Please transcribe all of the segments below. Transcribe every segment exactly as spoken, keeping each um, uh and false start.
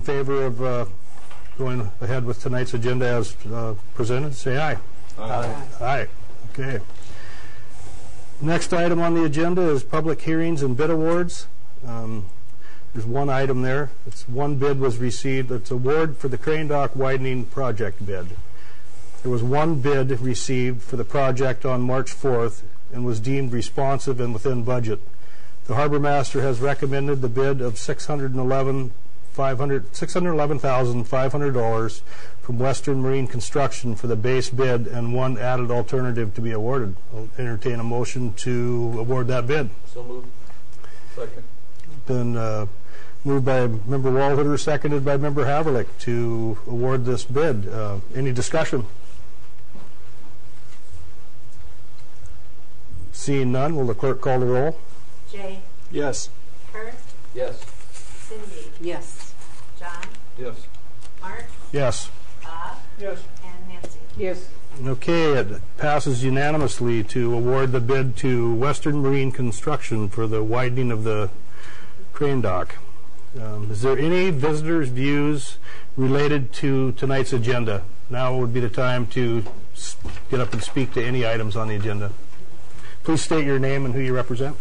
favor of uh, going ahead with tonight's agenda as uh, presented, say aye. Aye. Aye. Aye. Okay. Next item on the agenda is public hearings and bid awards. Um, there's one item there. It's one bid was received. It's award for the Crane Dock widening project bid. There was one bid received for the project on March fourth and was deemed responsive and within budget. The harbor master has recommended the bid of six hundred eleven thousand five hundred dollars from Western Marine Construction for the base bid and one added alternative to be awarded. I'll entertain a motion to award that bid. So moved. Second. Been uh, moved by Member Walhooter, seconded by Member Haverlick to award this bid. Uh, any discussion? Seeing none, will the clerk call the roll? Jay? Yes. Kurt? Yes. Cindy? Yes. John? Yes. Mark? Yes. Bob? Yes. And Nancy? Yes. Okay, it passes unanimously to award the bid to Western Marine Construction for the widening of the crane dock. Um, is there any visitors' views related to tonight's agenda? Now would be the time to s- get up and speak to any items on the agenda. Please state your name and who you represent.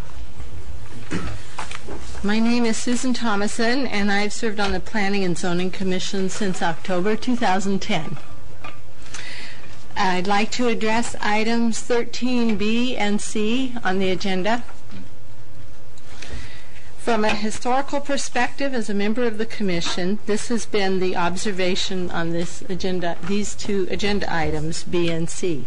My name is Susan Thomason, and I've served on the Planning and Zoning Commission since October two thousand ten. I'd like to address items thirteen B and C on the agenda. From a historical perspective, as a member of the Commission, this has been the observation on this agenda, these two agenda items, B and C.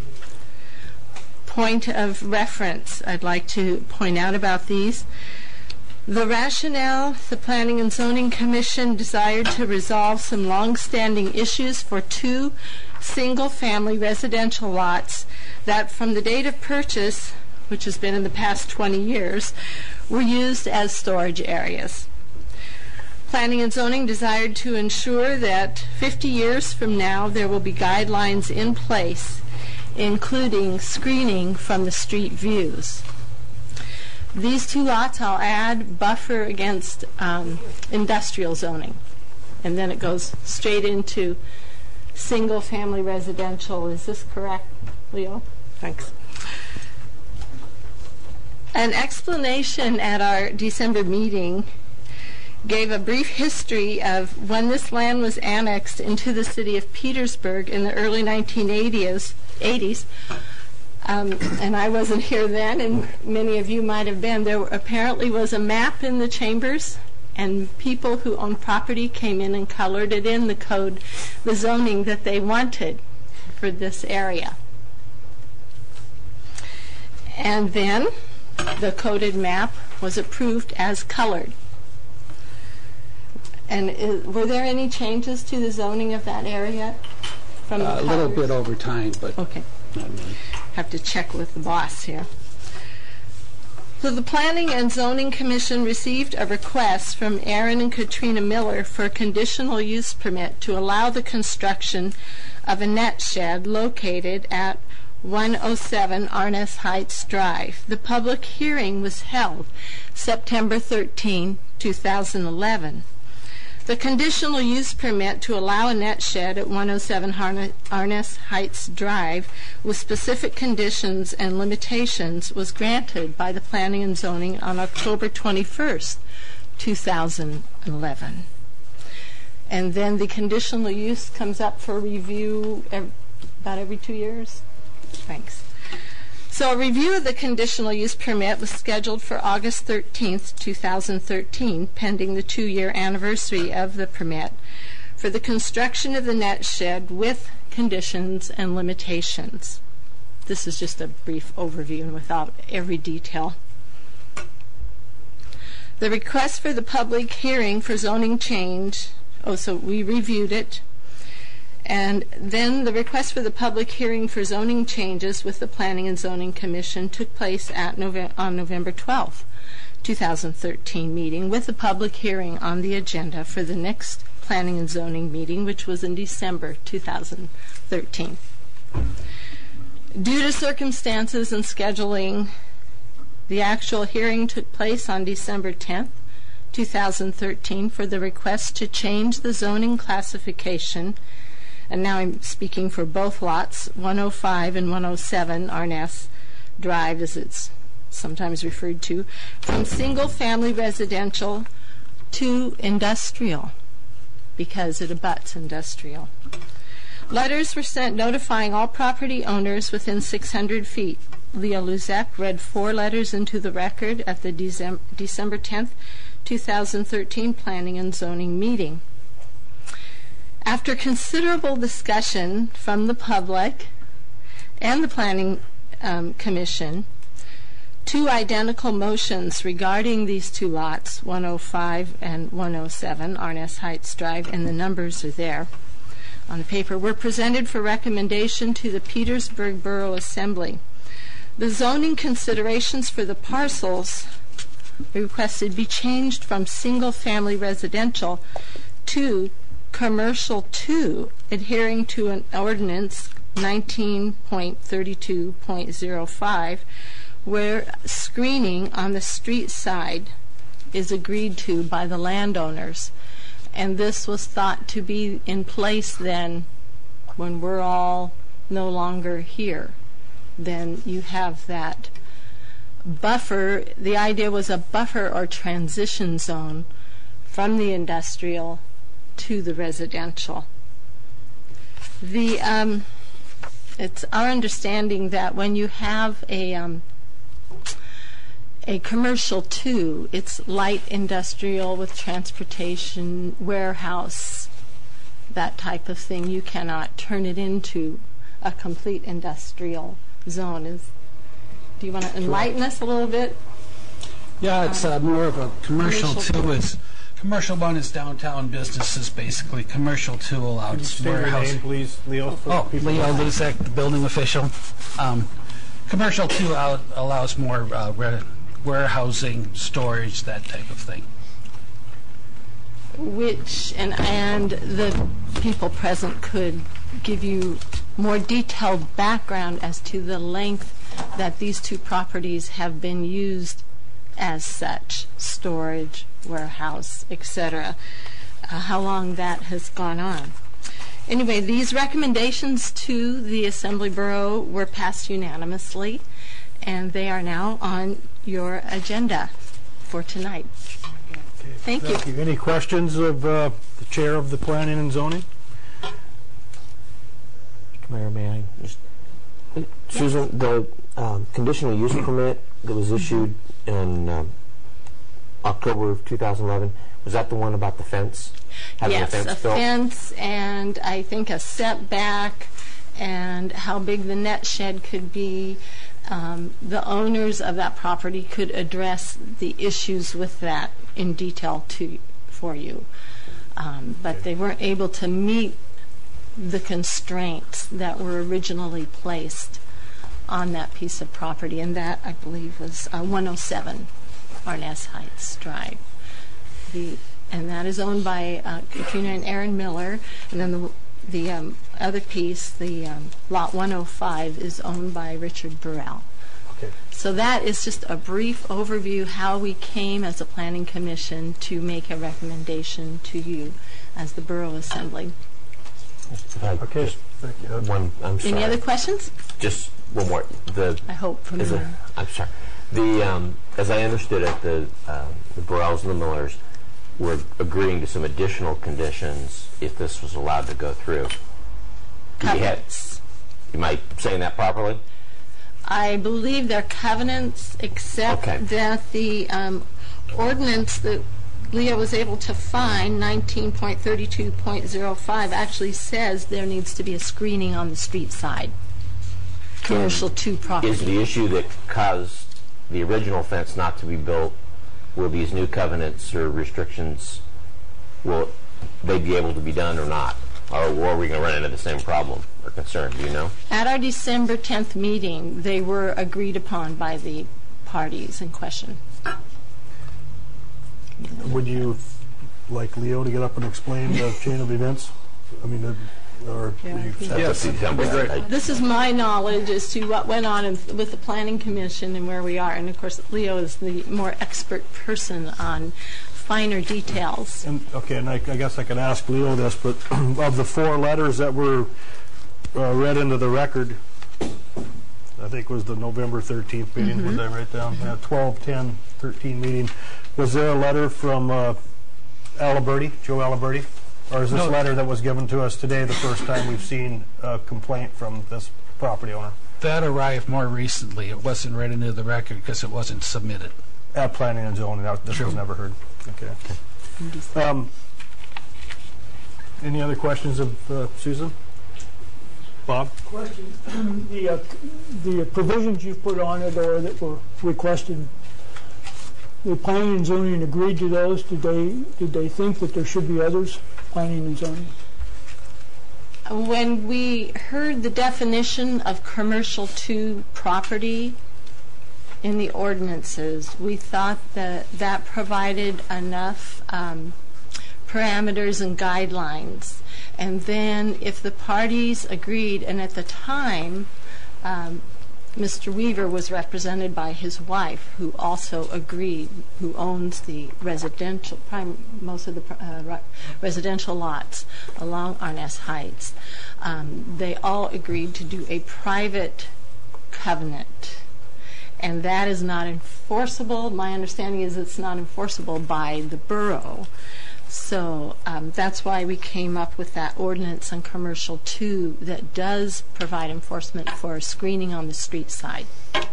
Point of reference I'd like to point out about these. The rationale, the Planning and Zoning Commission desired to resolve some long-standing issues for two single-family residential lots that from the date of purchase, which has been in the past twenty years, were used as storage areas. Planning and Zoning desired to ensure that fifty years from now there will be guidelines in place, including screening from the street views. These two lots, I'll add, buffer against um, industrial zoning. And then it goes straight into single-family residential. Is this correct, Leo? Thanks. An explanation at our December meeting gave a brief history of when this land was annexed into the city of Petersburg in the early nineteen eighties. Um, and I wasn't here then, and many of you might have been. There were, apparently was a map in the chambers, and people who owned property came in and colored it in the code, the zoning that they wanted for this area. And then the coded map was approved as colored. And is, were there any changes to the zoning of that area? From Uh, the a little colors? bit over time, but Okay. not really. Have to check with the boss here. So the Planning and Zoning Commission received a request from Aaron and Katrina Miller for a conditional use permit to allow the construction of a net shed located at one oh seven Arness Heights Drive. The public hearing was held September thirteenth, two thousand eleven. The conditional use permit to allow a net shed at one oh seven Arness Heights Drive with specific conditions and limitations was granted by the Planning and Zoning on October twenty-first, two thousand eleven. And then the conditional use comes up for review ev- about every two years. Thanks. So a review of the conditional use permit was scheduled for August thirteenth, two thousand thirteen, pending the two-year anniversary of the permit, for the construction of the net shed with conditions and limitations. This is just a brief overview and without every detail. The request for the public hearing for zoning change, oh, so we reviewed it. And then the request for the public hearing for zoning changes with the Planning and Zoning Commission took place at Nove- on November twelfth, two thousand thirteen meeting, with the public hearing on the agenda for the next Planning and Zoning meeting, which was in December two thousand thirteen. Due to circumstances and scheduling, the actual hearing took place on December tenth, two thousand thirteen, for the request to change the zoning classification, and now I'm speaking for both lots, one oh five and one oh seven Arness Drive, as it's sometimes referred to, from single-family residential to industrial, because it abuts industrial. Letters were sent notifying all property owners within six hundred feet. Leo Luzak read four letters into the record at the Decem- December tenth, two thousand thirteen Planning and Zoning meeting. After considerable discussion from the public and the Planning um, Commission, two identical motions regarding these two lots, one oh five and one oh seven Arness Heights Drive, and the numbers are there on the paper, were presented for recommendation to the Petersburg Borough Assembly. The zoning considerations for the parcels requested be changed from single-family residential to commercial two, adhering to an ordinance nineteen point thirty-two point oh five, where screening on the street side is agreed to by the landowners. And this was thought to be in place then when we're all no longer here. Then you have that buffer. The idea was a buffer or transition zone from the industrial to the residential. The um, it's our understanding that when you have a um, a commercial two, it's light industrial with transportation, warehouse, that type of thing. You cannot turn it into a complete industrial zone. Is, do you want to enlighten us a little bit? Yeah, it's uh, more of a commercial, Commercial two is, commercial one is downtown businesses basically. Commercial two Could you allows state your warehouse. name, please, Leo? for Oh, people? Leo Luzak, the building official. Um, commercial two out, allows more uh, re- warehousing, storage, that type of thing. Which, and, and the people present could give you more detailed background as to the length that these two properties have been used as such, storage, warehouse, et cetera, uh, how long that has gone on. Anyway, these recommendations to the Assembly Borough were passed unanimously, and they are now on your agenda for tonight. Thank you. Thank you. Any questions of uh, the chair of the Planning and Zoning? Mayor, may I just... Susan, the um, conditional use permit that was issued in um, October of two thousand eleven, was that the one about the fence? Having Yes, a fence a built? fence and I think a setback and how big the net shed could be. Um, the owners of that property could address the issues with that in detail to for you. Um, but they weren't able to meet the constraints that were originally placed on that piece of property, and that, I believe, was uh, one oh seven Arness Heights Drive. The, and that is owned by uh, Katrina and Aaron Miller, and then the, the um, other piece, the um, Lot one oh five, is owned by Richard Burrell. Okay. So that is just a brief overview how we came as a planning commission to make a recommendation to you as the Borough Assembly. If I Okay. just- Thank you. One, I'm sorry. Any other questions? Just one more. The I hope from is you. it, I'm sorry. The um, as I understood it, the um, the Burrells and the Millers were agreeing to some additional conditions if this was allowed to go through. You had- Covenants. Am I saying that properly? I believe they're covenants, except Okay. that the um, ordinance that Leo was able to find, nineteen point thirty-two point oh five, actually says there needs to be a screening on the street side. Commercial two property. Is the issue that caused the original fence not to be built, will these new covenants or restrictions, will they be able to be done or not? Or are we going to run into the same problem or concern? Do you know? At our December tenth meeting, they were agreed upon by the parties in question. Would you like Leo to get up and explain the chain of events? I mean, uh, or Yeah, you I think- set Yes. up- December. That'd be great. I- This is my knowledge as to what went on in, with the Planning Commission and where we are. And, of course, Leo is the more expert person on finer details. And, okay, and I, I guess I could ask Leo this, but of the four letters that were uh, read into the record, I think was the November thirteenth meeting, Mm-hmm. what did I write down? Yeah, twelve, ten, thirteen meeting. Was there a letter from uh, Aliberti, Joe Aliberti? Or is this No. letter that was given to us today the first time we've seen a complaint from this property owner? That arrived more recently. It wasn't read into the record because it wasn't submitted. At planning and zoning, that- this was True. never heard. Okay. Um, any other questions of uh, Susan? Bob? Question, the, uh, the provisions you put on it or that were requested, the planning and zoning agreed to those? Did they, did they think that there should be others, planning and zoning? When we heard the definition of commercial two property in the ordinances, we thought that that provided enough um, parameters and guidelines. And then if the parties agreed, and at the time, um, Mister Weaver was represented by his wife, who also agreed, who owns the residential, prime, most of the uh, re- residential lots along Arness Heights. Um, they all agreed to do a private covenant. And that is not enforceable. My understanding is it's not enforceable by the borough. So um, that's why we came up with that ordinance on commercial two that does provide enforcement for screening on the street side.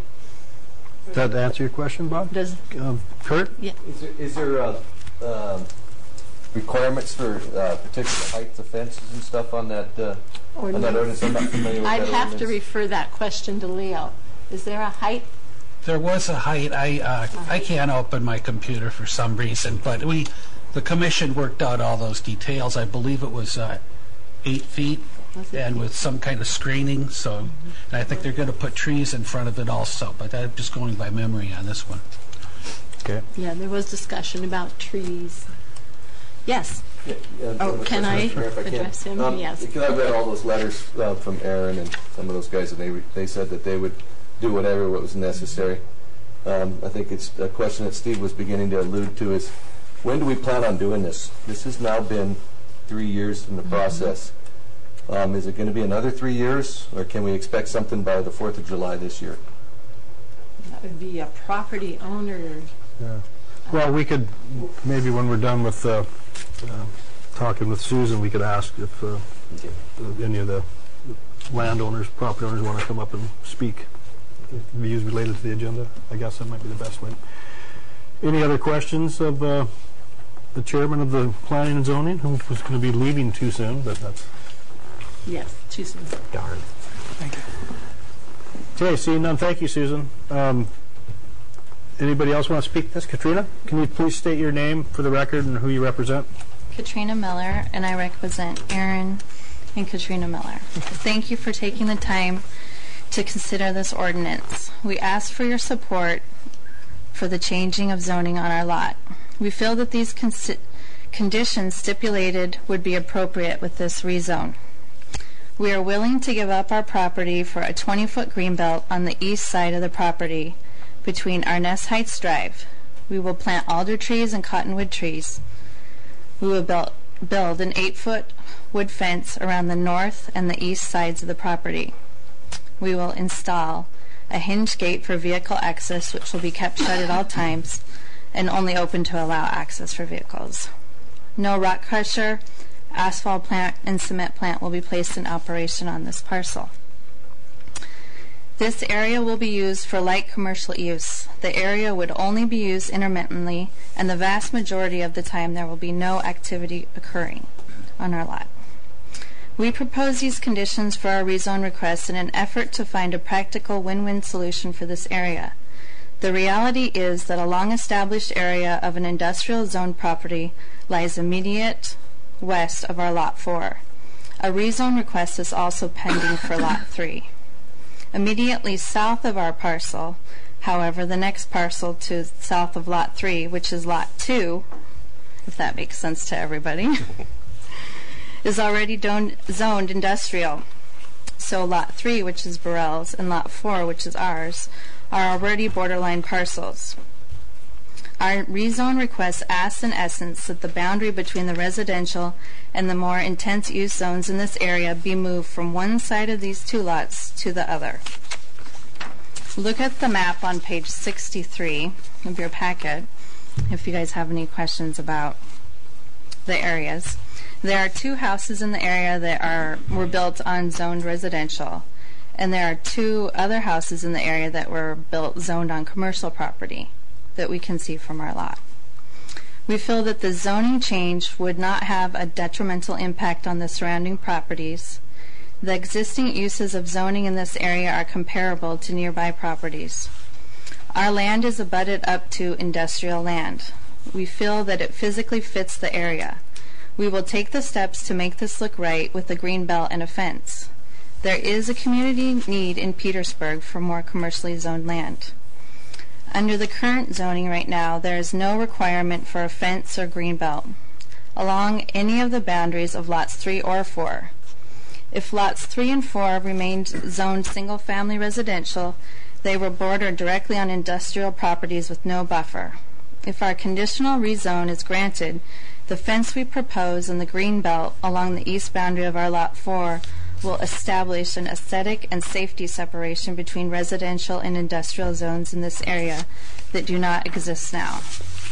Does that answer your question, Bob? Does Um, Kurt? yeah? Is there, is there uh, um, requirements for uh, particular heights of fences and stuff on that, uh, on that ordinance? I'm not familiar with I'd that have to ordinance. refer that question to Leo. Is there a height? There was a height. I uh, I can't open my computer for some reason, but we, the commission worked out all those details. I believe it was uh, eight feet, Was it and eight? with some kind of screening. So, and I think they're going to put trees in front of it also. But I'm just going by memory on this one. Okay. Yeah, there was discussion about trees. Yes. Yeah, yeah, Oh, one can I question, if can. address him? Um, Yes. Because I read all those letters uh, from Aaron and some of those guys, and they re- they said that they would do whatever what was necessary. Um, I think it's a question that Steve was beginning to allude to is, when do we plan on doing this? This has now been three years in the Mm-hmm. process. Um, is it going to be another three years, or can we expect something by the fourth of July this year? That would be a property owner. Yeah. Well, we could, maybe when we're done with uh, uh, talking with Susan, we could ask if uh, any of the landowners, property owners want to come up and speak. Views related to the agenda. I guess that might be the best way. Any other questions of uh, the chairman of the planning and zoning, who was going to be leaving too soon, but that's Yes, too soon. darn. Thank you. Okay, seeing none, thank you, Susan. Um, anybody else want to speak to this? Katrina, can you please state your name for the record and who you represent? Katrina Miller, and I represent Aaron and Katrina Miller. Thank you for taking the time to consider this ordinance. We ask for your support for the changing of zoning on our lot. We feel that these consi- conditions stipulated would be appropriate with this rezone. We are willing to give up our property for a twenty-foot greenbelt on the east side of the property between Arness Heights Drive. We will plant alder trees and cottonwood trees. We will build, build an eight-foot wood fence around the north and the east sides of the property. We will install a hinge gate for vehicle access, which will be kept shut at all times and only open to allow access for vehicles. No rock crusher, asphalt plant, and cement plant will be placed in operation on this parcel. This area will be used for light commercial use. The area would only be used intermittently, and the vast majority of the time there will be no activity occurring on our lot. We propose these conditions for our rezone request in an effort to find a practical win-win solution for this area. The reality is that a long-established area of an industrial zone property lies immediate west of our Lot four. A rezone request is also pending for Lot three. Immediately south of our parcel, however, the next parcel to south of Lot three, which is Lot two, if that makes sense to everybody, is already don- zoned industrial. So Lot three, which is Burrell's, and Lot four, which is ours, are already borderline parcels. Our rezone request asks in essence that the boundary between the residential and the more intense use zones in this area be moved from one side of these two lots to the other. Look at the map on page sixty-three of your packet if you guys have any questions about the areas. There are two houses in the area that are were built on zoned residential, and there are two other houses in the area that were built zoned on commercial property that we can see from our lot. We feel that the zoning change would not have a detrimental impact on the surrounding properties. The existing uses of zoning in this area are comparable to nearby properties. Our land is abutted up to industrial land. We feel that it physically fits the area. We will take the steps to make this look right with a green belt and a fence. There is a community need in Petersburg for more commercially zoned land. Under the current zoning right now, there is no requirement for a fence or green belt along any of the boundaries of lots three or four. If lots three and four remained zoned single-family residential, they were bordered directly on industrial properties with no buffer. If our conditional rezone is granted, the fence we propose and the green belt along the east boundary of our lot four will establish an aesthetic and safety separation between residential and industrial zones in this area that do not exist now.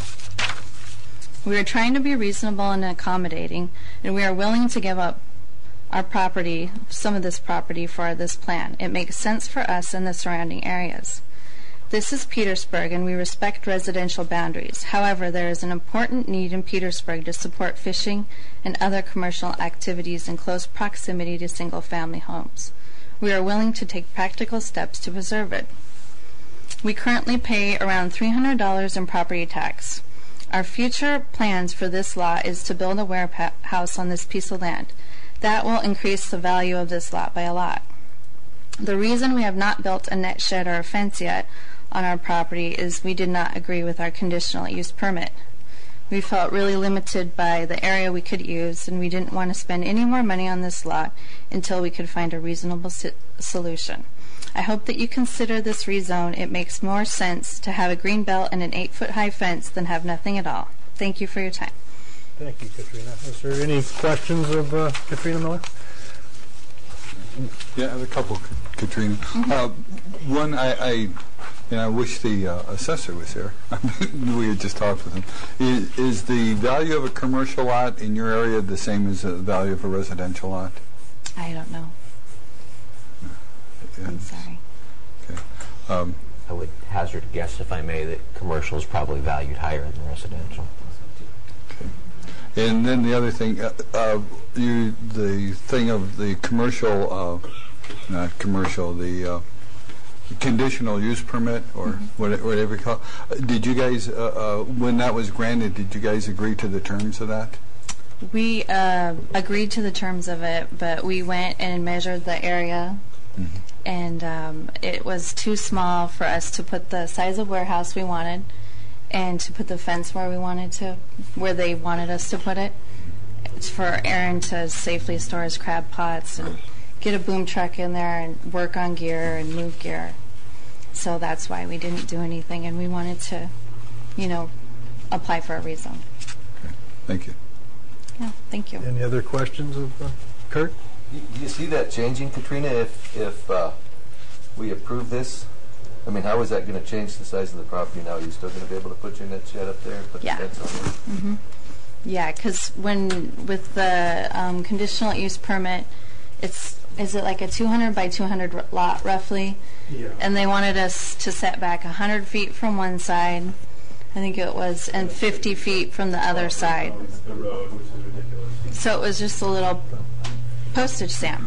We are trying to be reasonable and accommodating, and we are willing to give up our property, some of this property, for this plan. It makes sense for us and the surrounding areas. This is Petersburg, and we respect residential boundaries. However, there is an important need in Petersburg to support fishing and other commercial activities in close proximity to single-family homes. We are willing to take practical steps to preserve it. We currently pay around three hundred dollars in property tax. Our future plans for this lot is to build a warehouse on this piece of land. That will increase the value of this lot by a lot. The reason we have not built a net shed or a fence yet on our property is we did not agree with our conditional use permit. We felt really limited by the area we could use, and we didn't want to spend any more money on this lot until we could find a reasonable si- solution. I hope that you consider this rezone. It makes more sense to have a green belt and an eight-foot-high fence than have nothing at all. Thank you for your time. Thank you, Katrina. Is there any questions of uh, Katrina Miller? Yeah, I have a couple, Katrina. Mm-hmm. Uh, one, I, I, and I wish the uh, assessor was here. We had just talked with him. Is, is the value of a commercial lot in your area the same as the value of a residential lot? I don't know. And, I'm sorry. Okay. Um, I would hazard a guess, if I may, that commercial is probably valued higher than residential. And then the other thing, uh, uh, you the thing of the commercial, uh, not commercial, the uh, conditional use permit, or mm-hmm. what, whatever you call it. Did you guys, uh, uh, when that was granted, did you guys agree to the terms of that? We uh, agreed to the terms of it, but we went and measured the area, mm-hmm. and um, it was too small for us to put the size of warehouse we wanted, and to put the fence where we wanted to, where they wanted us to put it. It's for Aaron to safely store his crab pots and get a boom truck in there and work on gear and move gear. So that's why we didn't do anything, and we wanted to, you know, apply for a rezone. Okay. Thank you. Yeah, thank you. Any other questions of uh, Kurt? Do you see that changing, Katrina, if, if uh, we approve this? I mean, how is that going to change the size of the property now? Are you still going to be able to put your net shed up there and put Yeah. the fence on there? Mm-hmm. Yeah, because when with the um, conditional use permit, it's is it like a two hundred by two hundred r- lot roughly? Yeah. And they wanted us to set back one hundred feet from one side, I think it was, and fifty feet from the other side. The road, which is ridiculous. So it was just a little postage stamp.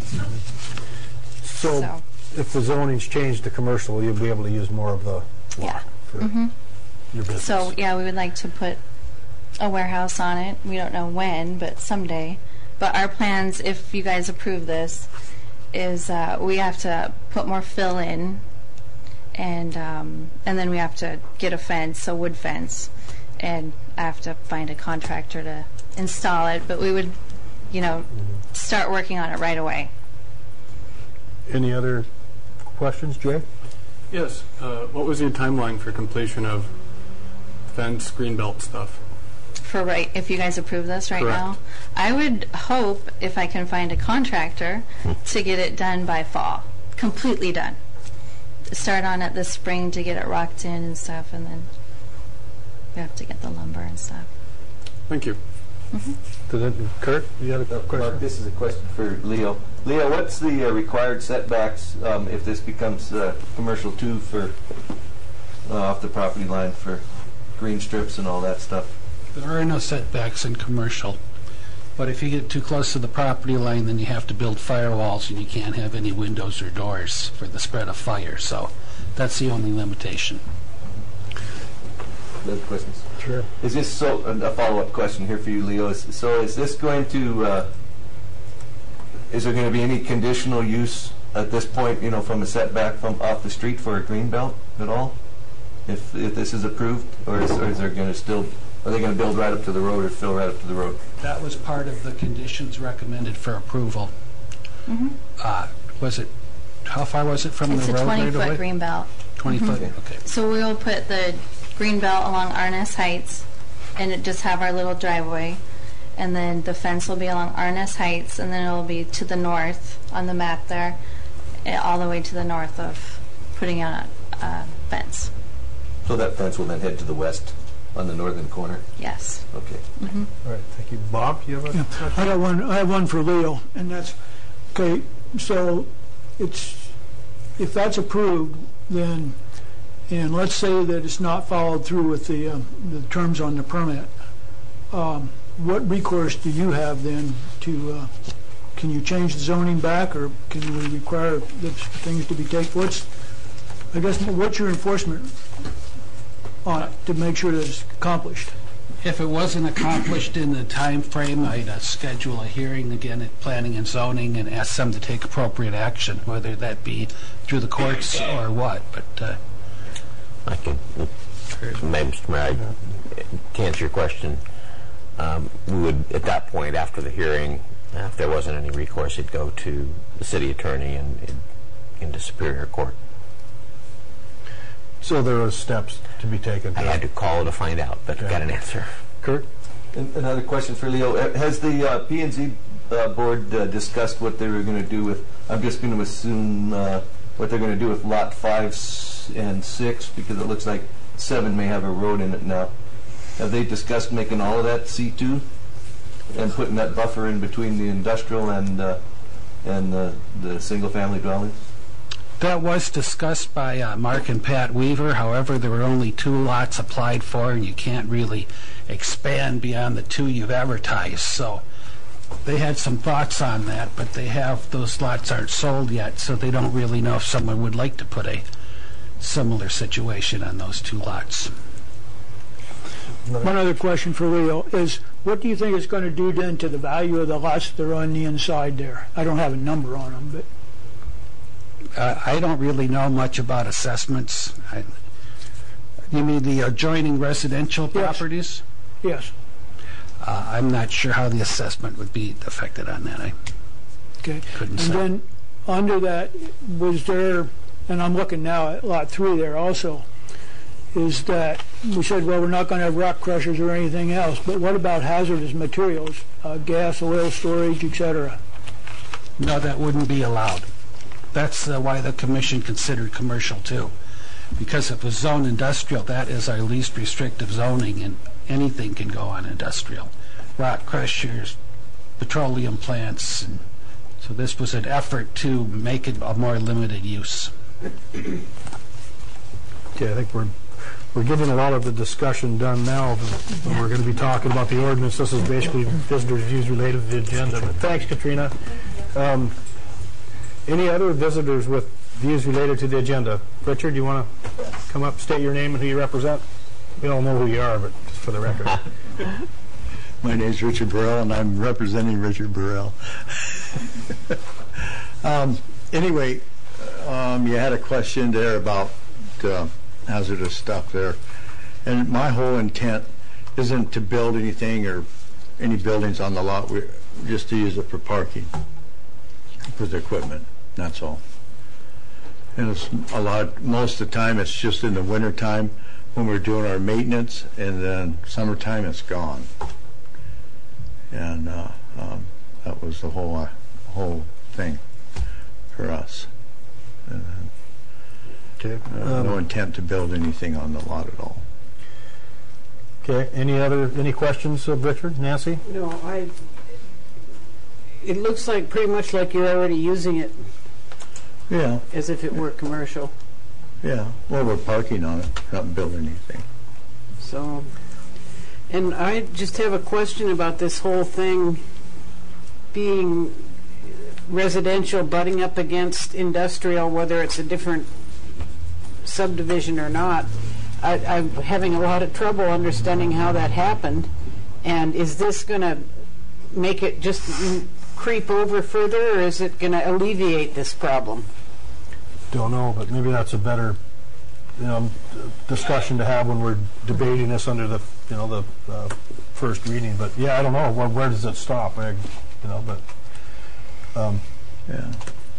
So, So. if the zoning's changed to commercial, you'll be able to use more of the Yeah. lot for Mm-hmm. your business. So yeah, we would like to put a warehouse on it. We don't know when, but someday. But our plans, if you guys approve this, is uh, we have to put more fill in, and um, and then we have to get a fence, a wood fence, and I have to find a contractor to install it. But we would, you know, start working on it right away. Any other questions, Jay? Yes. Uh, what was your timeline for completion of fence, greenbelt stuff. For right, if you guys approve this right Correct. now, I would hope if I can find a contractor to get it done by fall, completely done. Start on it this spring to get it rocked in and stuff, and then we have to get the lumber and stuff. Thank you. Does it, Kurt, you had a question? Mark, this is a question for Leo. Leo, what's the uh, required setbacks um, if this becomes uh, commercial too for uh, off the property line for green strips and all that stuff? There are no setbacks in commercial, but if you get too close to the property line, then you have to build firewalls, and you can't have any windows or doors for the spread of fire. So that's the only limitation. Other questions? Sure. Is this so? A follow-up question here for you, Leo. Is, so, is this going to? Uh, is there going to be any conditional use at this point? You know, from a setback from off the street for a green belt at all? If if this is approved, or is, or is there going to still? Are they going to build right up to the road or fill right up to the road? That was part of the conditions recommended for approval. Mm-hmm. Uh, was it? How far was it from It's the a road? twenty right foot away? green belt. twenty foot. Okay. So we'll put the green belt along Arness Heights, and it just have our little driveway, and then the fence will be along Arness Heights, and then it'll be to the north on the map there, eh, all the way to the north of putting out a uh, fence. So that fence will then head to the west on the northern corner. Yes. Okay. Mm-hmm. All right, thank you. Bob, you have a Yeah, question? I got one. I have one for Leo, and that's okay. So, it's if that's approved, then, and let's say that it's not followed through with the um, the terms on the permit. Um, what recourse do you have then to? Uh, can you change the zoning back, or can we require the things to be taken? What's I guess what's your enforcement on it to make sure that it's accomplished? If it wasn't accomplished in the time frame, I'd uh, schedule a hearing again at Planning and Zoning and ask them to take appropriate action, whether that be through the courts or what. But uh, I can, maybe, Mister Mayor, I- to answer your question, um, we would, at that point, after the hearing, uh, if there wasn't any recourse, it'd go to the city attorney and it'd into Superior Court. So there are steps to be taken. I had to call to find out, but Okay. got an answer. Kurt? And another question for Leo. Uh, Has the uh, P and Z uh, board uh, discussed what they were going to do with, I'm just going to assume uh, what they're going to do with lot five s- and six, because it looks like seven may have a road in it now. Have they discussed making all of that C two and putting that buffer in between the industrial and uh, and uh, the single-family dwellings? that was discussed by uh, Mark and Pat Weaver. However, there were only two lots applied for, and you can't really expand beyond the two you've advertised. So they had some thoughts on that, but they have those lots aren't sold yet, so they don't really know if someone would like to put a similar situation on those two lots. One other question for Leo is, what do you think it's going to do then to the value of the lots that are on the inside there? I don't have a number on them, but Uh, I don't really know much about assessments. I, you mean the adjoining residential Yes. properties? yes. Uh, I'm not sure how the assessment would be affected on that. I Okay. couldn't And say. then under that, was there, and I'm looking now at lot three there also, is that we said, well, we're not going to have rock crushers or anything else, but what about hazardous materials, uh, gas, oil storage, et cetera? No, that wouldn't be allowed. That's uh, why the commission considered commercial too. Because if it was zone industrial, that is our least restrictive zoning, and anything can go on industrial. Rock crushers, petroleum plants. And so this was an effort to make it a more limited use. Okay, I think we're we're getting a lot of the discussion done now. But we're going to be talking about the ordinance. This is basically visitors' views related to the agenda. But thanks, Katrina. Um, any other visitors with views related to the agenda? Richard, you want to come up, state your name and who you represent? We all know who you are, but just for the record. My name is Richard Burrell, and I'm representing Richard Burrell. um, anyway, um, you had a question there about uh, hazardous stuff there. And my whole intent isn't to build anything or any buildings on the lot, we just to use it for parking with equipment, that's all. And it's a lot, most of the time it's just in the winter time when we're doing our maintenance, and then summertime it's gone. And uh, um, that was the whole uh, whole thing for us. And, Okay. uh, no Um, intent to build anything on the lot at all. Okay. Any other any questions of Richard, Nancy? No, I, it looks like pretty much like you're already using it Yeah, as if it were commercial. yeah. Well, we're parking on it, not building anything. So, and I just have a question about this whole thing being residential butting up against industrial, whether it's a different subdivision or not. I, I'm having a lot of trouble understanding how that happened. And is this going to make it just mm, creep over further, or is it going to alleviate this problem? Don't know, but maybe that's a better, you know, discussion to have when we're debating this under the, you know, the uh, first reading. But yeah, I don't know. Where, where does it stop? I, you know, but um, Yeah.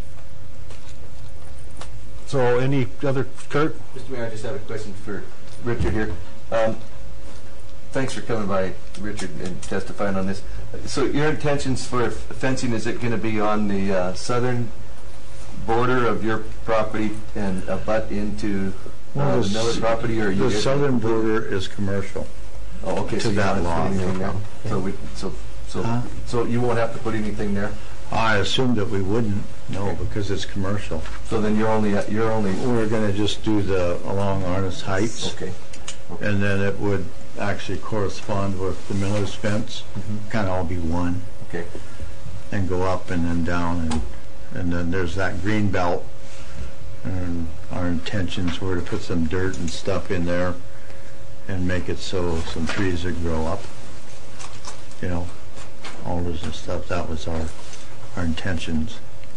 so any other, Kurt? Mister Mayor, I just have a question for Richard here. Um, thanks for coming by, Richard, and testifying on this. So your intentions for fencing, is it going to be on the uh, southern border of your property and abut into uh, Well, the Miller s- property, or you The guys- southern border is commercial. Oh, okay. to so you're that not lot. putting anything there. So we, so so Huh? so you won't have to put anything there. I assumed that we wouldn't, no, Okay. because it's commercial. So then you're only you're only We're going to just do the along Arnes Heights, okay. and then it would actually correspond with the Miller's fence, Mhm. kind of all be one, Okay. and go up and then down, and and then there's that green belt. And our intentions were to put some dirt and stuff in there, and make it so some trees would grow up. You know, alders and stuff. That was our our intentions.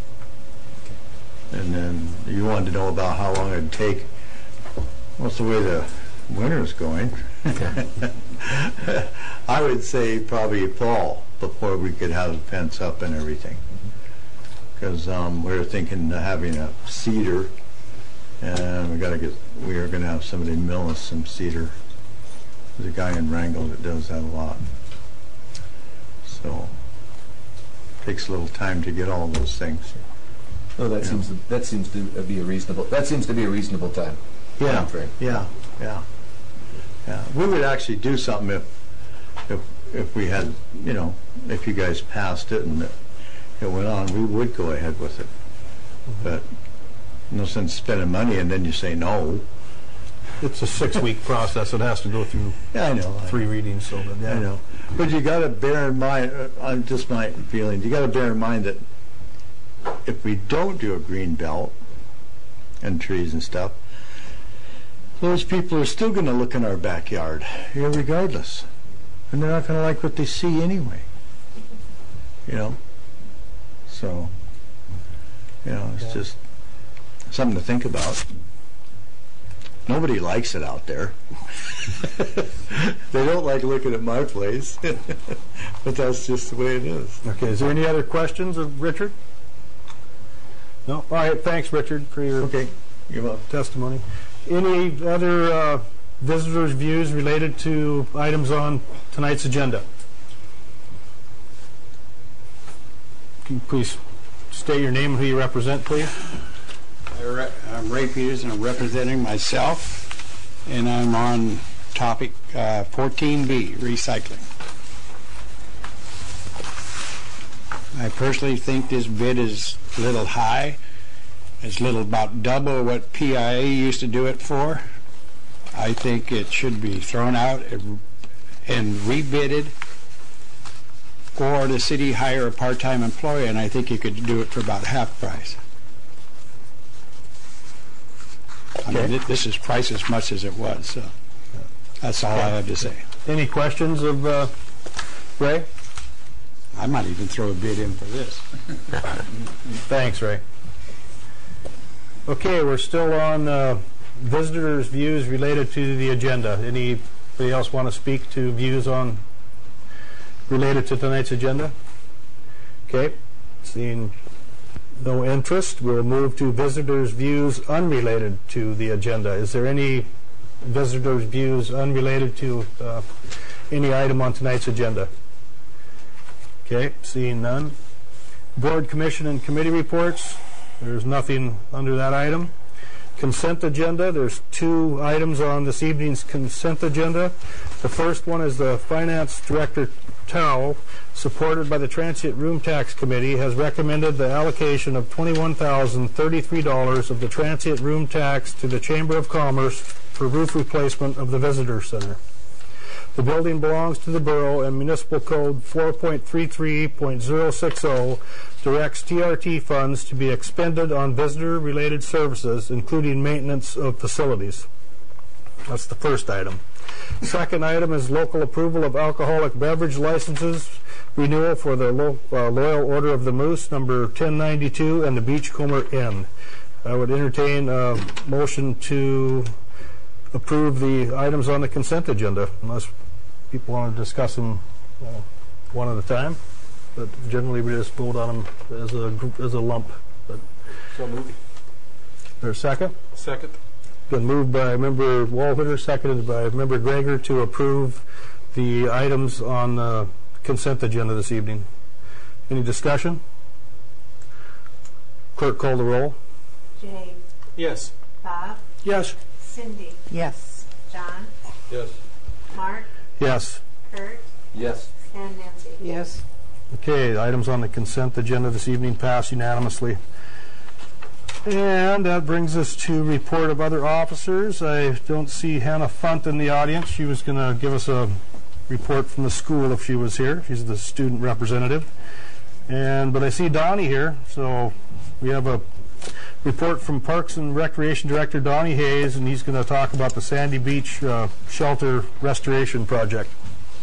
And then you wanted to know about how long it'd take. What's the way the winter's going? I would say probably fall before we could have the fence up and everything. Because um, we were thinking of having a cedar, and we got to get. We are going to have somebody mill us some cedar. There's a guy in Wrangell that does that a lot. So takes a little time to get all those things. Oh, that Yeah. seems to, that seems to be a reasonable. That seems to be a reasonable time. Yeah, time frame. yeah, yeah, yeah. We would actually do something if, if, if we had, you know, if you guys passed it and it it went on, we would go ahead with it. But no sense spending money and then you say no. It's a six-week process. It has to go through Yeah, I know. three readings, so that, yeah. I know. But you got to bear in mind, uh, I'm just my feeling, you got to bear in mind that if we don't do a green belt and trees and stuff, those people are still going to look in our backyard, regardless. And they're not going to like what they see anyway. You know? So, you know, it's Yeah. just something to think about. Nobody likes it out there. They don't like looking at my place. But that's just the way it is. Okay, is there any other questions of Richard? No? All right, thanks, Richard, for your Okay, you're welcome. testimony. Any other uh, visitors' views related to items on tonight's agenda? Can you please state your name and who you represent, please? I re- I'm Ray Peters, and I'm representing myself, and I'm on topic uh, fourteen B, recycling. I personally think this bid is a little high. It's a little about double what P I A used to do it for. I think it should be thrown out and, and rebidded, or the city hire a part-time employee, and I think you could do it for about half price. I mean, Okay. thi- this is twice as much as it was, so that's all I have to say. Any questions of uh, Ray? I might even throw a bid in for this. Thanks, Ray. Okay, we're still on uh, visitors' views related to the agenda. Anybody else want to speak to views on related to tonight's agenda? Okay, seeing no interest, we'll move to visitors' views unrelated to the agenda. Is there any visitors' views unrelated to uh, any item on tonight's agenda? Okay, seeing none. Board, commission, and committee reports. There's nothing under that item. Consent agenda. There's two items on this evening's consent agenda. The first one is the Finance Director Tao, supported by the Transient Room Tax Committee, has recommended the allocation of twenty-one thousand thirty-three dollars of the transient room tax to the Chamber of Commerce for roof replacement of the Visitor Center. The building belongs to the borough, and Municipal Code four point three three point zero six zero directs T R T funds to be expended on visitor-related services, including maintenance of facilities. That's the first item. Second item is local approval of alcoholic beverage licenses renewal for the Lo- uh, Loyal Order of the Moose, number ten ninety-two, and the Beachcomber Inn. I would entertain a motion to approve the items on the consent agenda, unless people want to discuss them uh, one at a time. But generally, we just vote on them as a group, as a lump. But So moved. is there a second? Second. Been moved by Member Walhitter, seconded by Member Greger to approve the items on the consent agenda this evening. Any discussion? Clerk, call the roll. Jay, Yes. Bob, Yes. Cindy, Yes. John, Yes. Mark, Yes. Kurt, Yes. and Nancy. Yes. Okay, items on the consent agenda this evening pass unanimously. And that brings us to report of other officers. I don't see Hannah Funt in the audience. She was going to give us a report from the school if she was here. She's the student representative. And but I see Donnie here, so we have a report from Parks and Recreation Director Donnie Hayes, and he's going to talk about the Sandy Beach uh, Shelter Restoration Project.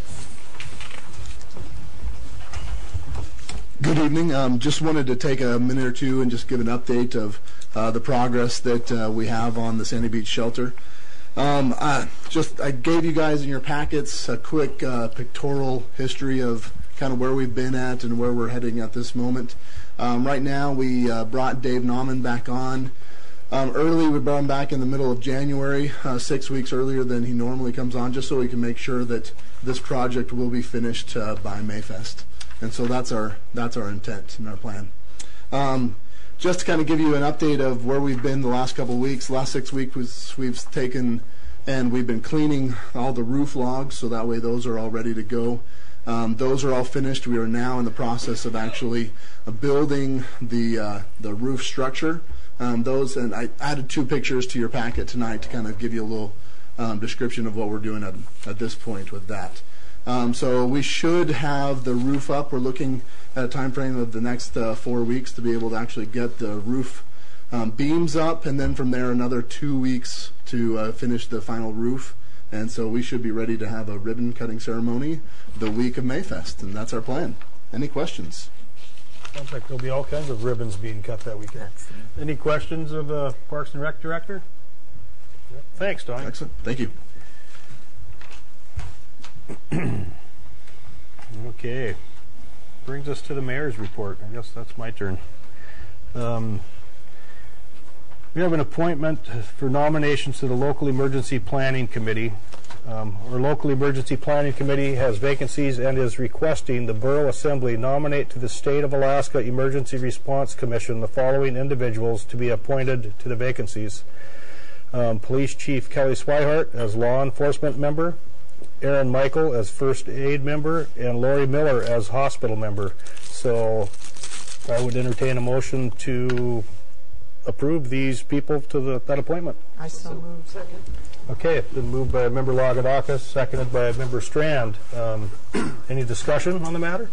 Good evening. Um, just wanted to take a minute or two and just give an update of uh, the progress that uh, we have on the Sandy Beach Shelter. Um, I just I gave you guys in your packets a quick uh, pictorial history of kind of where we've been at and where we're heading at this moment. Um, right now, we uh, brought Dave Nauman back on. Um, early, we brought him back in the middle of January, uh, six weeks earlier than he normally comes on, just so we can make sure that this project will be finished uh, by Mayfest. And so that's our that's our intent and our plan. Um, just to kind of give you an update of where we've been the last couple of weeks. The last six weeks was, we've taken and we've been cleaning all the roof logs, so that way those are all ready to go. Um, those are all finished. We are now in the process of actually uh, building the uh, the roof structure. Um, those and I added two pictures to your packet tonight to kind of give you a little um, description of what we're doing at, at this point with that. Um, so we should have the roof up. We're looking at a time frame of the next uh, four weeks to be able to actually get the roof um, beams up, and then from there another two weeks to uh, finish the final roof. And so we should be ready to have a ribbon cutting ceremony the week of Mayfest, and that's our plan. Any questions? Sounds like there'll be all kinds of ribbons being cut that weekend. Any questions of the Parks and Rec Director? Thanks, Donnie. Excellent. Thank you. Okay. Brings us to the mayor's report. I guess that's my turn. Um, we have an appointment for nominations to the Local Emergency Planning Committee. Um, our Local Emergency Planning Committee has vacancies and is requesting the Borough Assembly nominate to the State of Alaska Emergency Response Commission the following individuals to be appointed to the vacancies. Um, Police Chief Kelly Swihart as law enforcement member, Aaron Michael as first aid member, and Lori Miller as hospital member. So I would entertain a motion to approve these people to the, that appointment. I so move. Second. Okay, it's been moved by Member Lagadakis, seconded by Member Strand. Um, any discussion on the matter?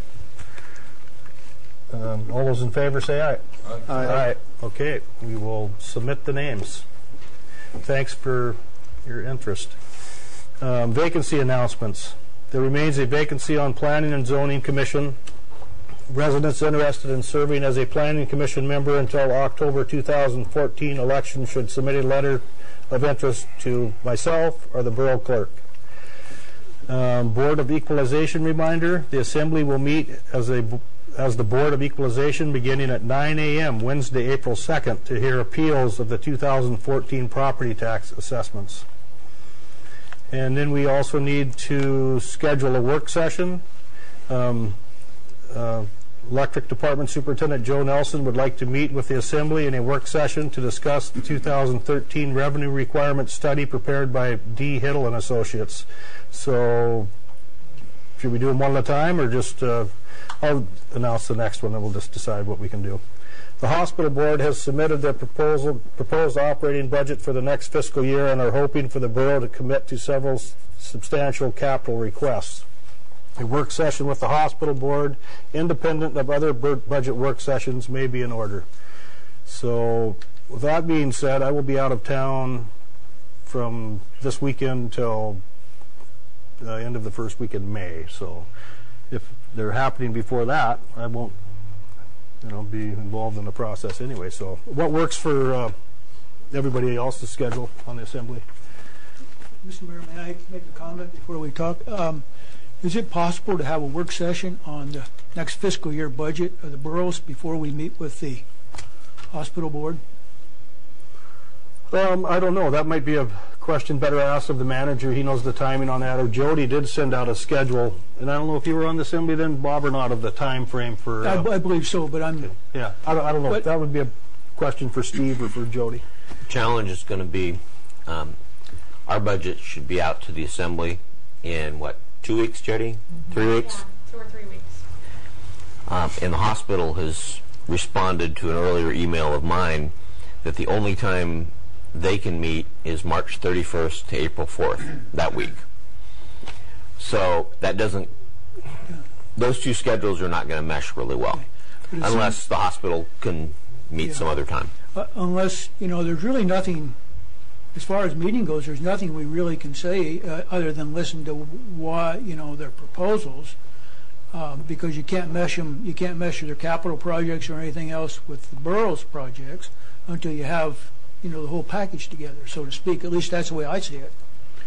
Um, all those in favor say aye. Aye. Aye. Okay, we will submit the names. Thanks for your interest. Um, vacancy announcements. There remains a vacancy on Planning and Zoning Commission. Residents interested in serving as a Planning Commission member until October two thousand fourteen election should submit a letter of interest to myself or the Borough Clerk. Um, Board of Equalization reminder. The Assembly will meet as a as the Board of Equalization beginning at nine a m Wednesday, April second to hear appeals of the two thousand fourteen property tax assessments. And then we also need to schedule a work session. Um, uh, Electric Department Superintendent Joe Nelson would like to meet with the Assembly in a work session to discuss the two thousand thirteen revenue requirement study prepared by D. Hiddle and Associates. So, should we do them one at a time, or just, uh, I'll announce the next one, and we'll just decide what we can do. The hospital board has submitted their proposal, proposed operating budget for the next fiscal year and are hoping for the borough to commit to several s- substantial capital requests. A work session with the hospital board, independent of other bur- budget work sessions, may be in order. So, with that being said, I will be out of town from this weekend till the end of the first week in May. So, if they're happening before that, I won't, you know, be involved in the process anyway. So, what works for uh, everybody else's schedule on the Assembly? Mister Mayor, may I make a comment before we talk? Um, Is it possible to have a work session on the next fiscal year budget of the boroughs before we meet with the hospital board? Um, I don't know. That might be a question better asked of the manager. He knows the timing on that. Or Jody did send out a schedule, and I don't know if you were on the Assembly then, Bob, or not, of the time frame for. Uh, I, I believe so, but I'm. Yeah, I don't, I don't know. But, that would be a question for Steve or for Jody. Challenge is going to be um, our budget should be out to the Assembly in what, two weeks, Jody? Mm-hmm. Three weeks? Yeah, two or three weeks. Um, and the hospital has responded to an earlier email of mine that the only time they can meet is March thirty-first to April fourth, that week. So that doesn't, those two schedules are not going to mesh really well, unless the hospital can meet Yeah. some other time. Uh, unless, you know, there's really nothing, as far as meeting goes, there's nothing we really can say uh, other than listen to why, you know, their proposals, um, because you can't mesh them, you can't measure their capital projects or anything else with the borough's projects until you have, you know, the whole package together, so to speak. At least that's the way I see it.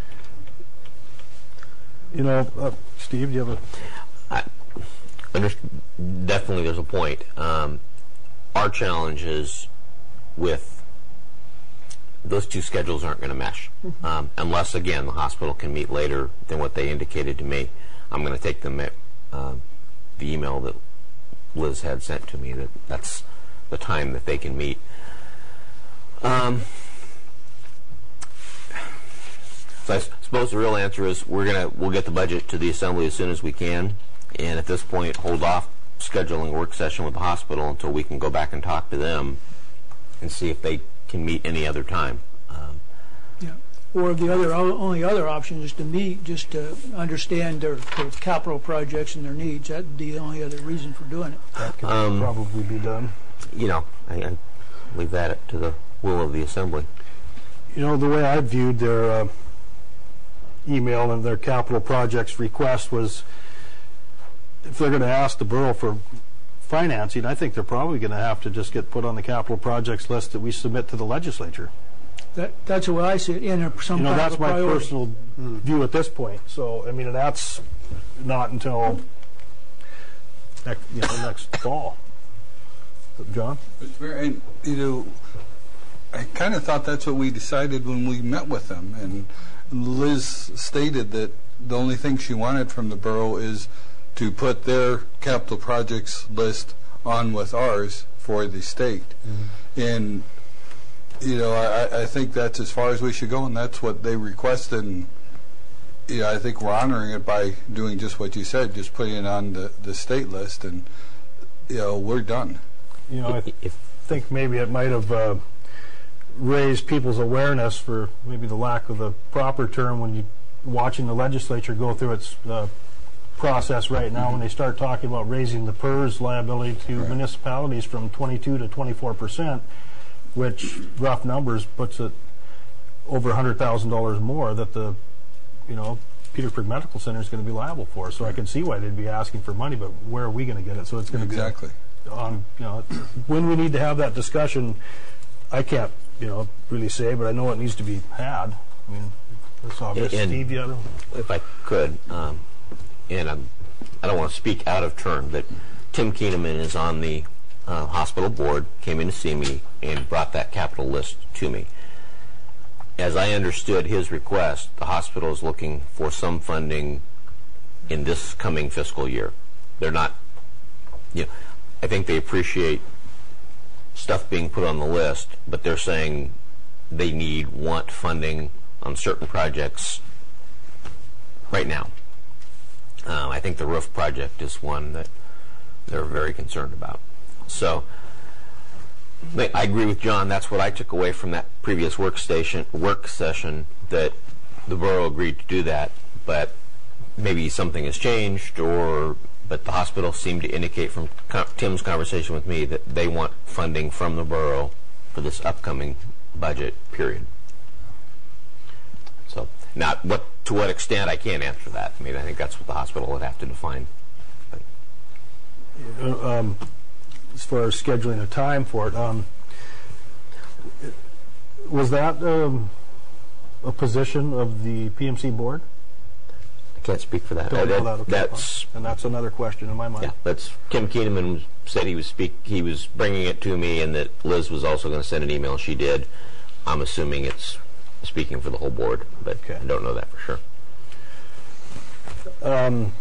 You know, uh, Steve, do you have a... I, under, definitely there's a point. Um, our challenge is with those two schedules aren't going to mesh. Mm-hmm. Um, unless, again, the hospital can meet later than what they indicated to me. I'm going to take them at uh, the email that Liz had sent to me, that that's the time that they can meet. Um, so I s- suppose the real answer is we're gonna we'll get the budget to the Assembly as soon as we can, and at this point hold off scheduling a work session with the hospital until we can go back and talk to them and see if they can meet any other time. Um, Yeah. Or the other only other option is to meet just to understand their, their capital projects and their needs. That'd be the only other reason for doing it. That could Um, probably be done. you know, I, I leave that to the will of the Assembly. You know, the way I viewed their uh, email and their capital projects request was, if they're going to ask the borough for financing, I think they're probably going to have to just get put on the capital projects list that we submit to the legislature. That that's the way I see it. In a, some You know, kind that's of a my priority. personal view at this point. So, I mean, and that's not until next, you know, next fall. John? And, you know, I kind of thought that's what we decided when we met with them. And Liz stated that the only thing she wanted from the borough is to put their capital projects list on with ours for the state. Mm-hmm. And, you know, I, I think that's as far as we should go, and that's what they requested. And, you know, I think we're honoring it by doing just what you said, just putting it on the, the state list, and, you know, we're done. You know, I th- think maybe it might have uh, raised people's awareness, for maybe the lack of the proper term, when you watching the legislature go through its uh, process right now, mm-hmm. when they start talking about raising the P E R S liability to right. municipalities from twenty-two to twenty-four percent, which rough numbers puts it over one hundred thousand dollars more that the, you know, Petersburg Medical Center is going to be liable for. So right. I can see why they'd be asking for money, but where are we going to get it? So it's going to exactly. be on, you know, when we need to have that discussion. I can't, you know, really say, but I know it needs to be had. I mean, that's obvious. And Steve, the other. If I could, um, and I'm, I don't want to speak out of turn, but Tim Keeneman is on the uh, hospital board, came in to see me, and brought that capital list to me. as I understood his request, the hospital is looking for some funding in this coming fiscal year. They're not, you know, I think they appreciate stuff being put on the list, but they're saying they need, want funding on certain projects right now. Um, I think the roof project is one that they're very concerned about. So I agree with John. That's what I took away from that previous workstation work session, that the borough agreed to do that, but maybe something has changed, or but the hospital seemed to indicate from co- Tim's conversation with me that they want funding from the borough for this upcoming budget period. So, not what to what extent, I can't answer that. I mean, I think that's what the hospital would have to define. But. Uh, um, as far as scheduling a time for it, um, was that um, a position of the P M C board? I can't speak for that. Don't Uh, know that- that, okay, that's and that's another question in my mind. Yeah, that's Kim Keeneman said he was speak. He was bringing it to me, and that Liz was also going to send an email. She did. I'm assuming it's speaking for the whole board, but okay. I don't know that for sure. Um,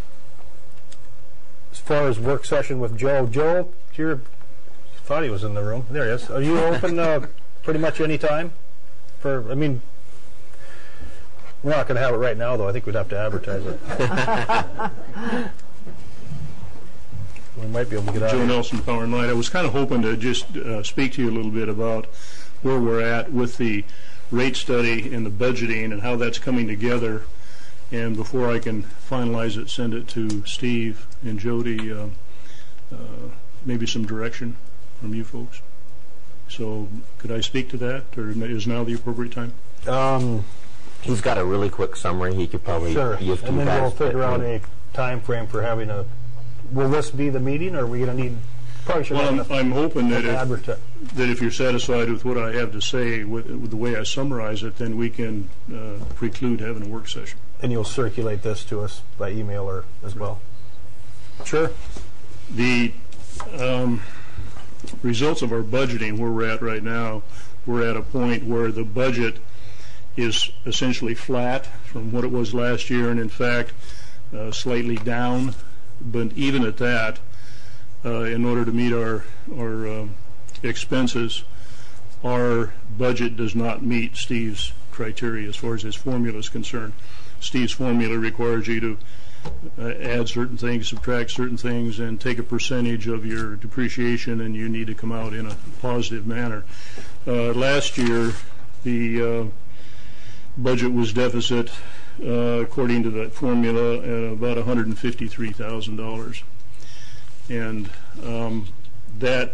as far as work session with Joe, Joe, you thought he was in the room. There he is. Are you open uh, pretty much any time? For I mean. We're not going to have it right now, though. I think we'd have to advertise it. We might be able to get out Joe of here. Nelson, Power and Light. I was kind of hoping to just uh, speak to you a little bit about where we're at with the rate study and the budgeting and how that's coming together. And before I can finalize it, send it to Steve and Jody, uh, uh, maybe some direction from you folks. So could I speak to that, or is now the appropriate time? Um, He's got a really quick summary he could probably sure. give to and you then guys. we'll figure out a time frame for having a. Will this be the meeting, or are we going to need? Probably should. Well, I'm, have I'm hoping that if, adverti- that if you're satisfied with what I have to say, with, with the way I summarize it, then we can uh, preclude having a work session. And you'll circulate this to us by email or as well. Sure. The um, results of our budgeting, where we're at right now, we're at a point where the budget is essentially flat from what it was last year, and in fact uh, slightly down. But even at that, uh, in order to meet our our uh, expenses, our budget does not meet Steve's criteria as far as his formula is concerned. Steve's formula requires you to uh, add certain things, subtract certain things, and take a percentage of your depreciation, and you need to come out in a positive manner. Uh, last year, the uh, budget was deficit, uh, according to that formula, at about one hundred fifty-three thousand dollars. And um, that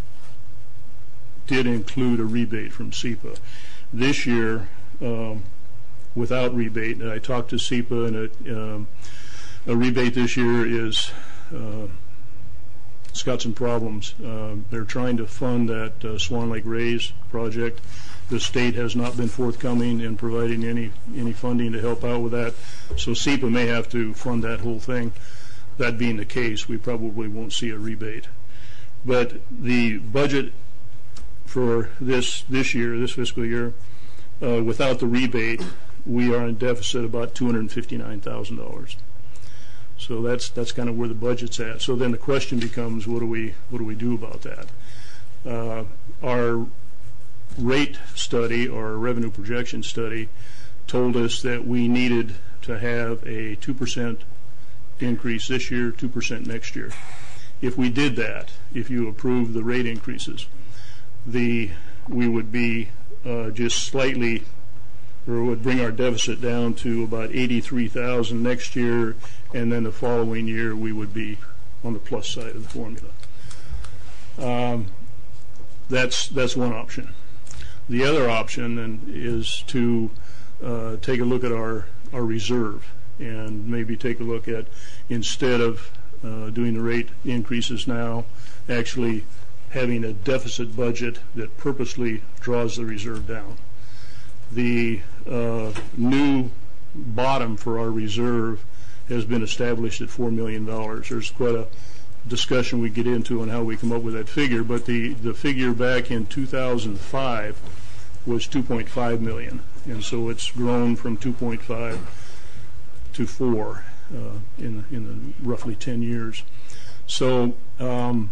did include a rebate from S E P A. This year, um, without rebate, and I talked to S E P A, and it, um, a rebate this year is, uh, it's got some problems. Uh, they're trying to fund that uh, Swan Lake Raise project. The state has not been forthcoming in providing any any funding to help out with that, so S E P A may have to fund that whole thing. That being the case, we probably won't see a rebate. But the budget for this this year, this fiscal year, uh, without the rebate, we are in deficit about two hundred fifty-nine thousand dollars. So that's that's kind of where the budget's at. So then the question becomes, what do we what do we do about that? Uh, our rate study, or revenue projection study, told us that we needed to have a two percent increase this year, two percent next year. If we did that, if you approve the rate increases, the we would be uh, just slightly, or would bring our deficit down to about eighty-three thousand next year, and then the following year we would be on the plus side of the formula. Um, that's that's one option. The other option then is to uh, take a look at our our reserve, and maybe take a look at, instead of uh, doing the rate increases now, actually having a deficit budget that purposely draws the reserve down. The uh, new bottom for our reserve has been established at four million dollars. There's quite a discussion we get into on how we come up with that figure, but the, the figure back in two thousand five was two point five million, and so it's grown from two point five to four uh, in in the roughly ten years. So um,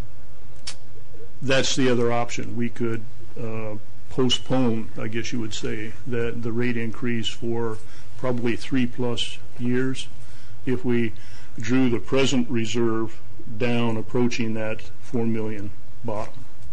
that's the other option. We could uh, postpone, I guess you would say, that the rate increase for probably three plus years if we drew the present reserve down, approaching that four million bottom.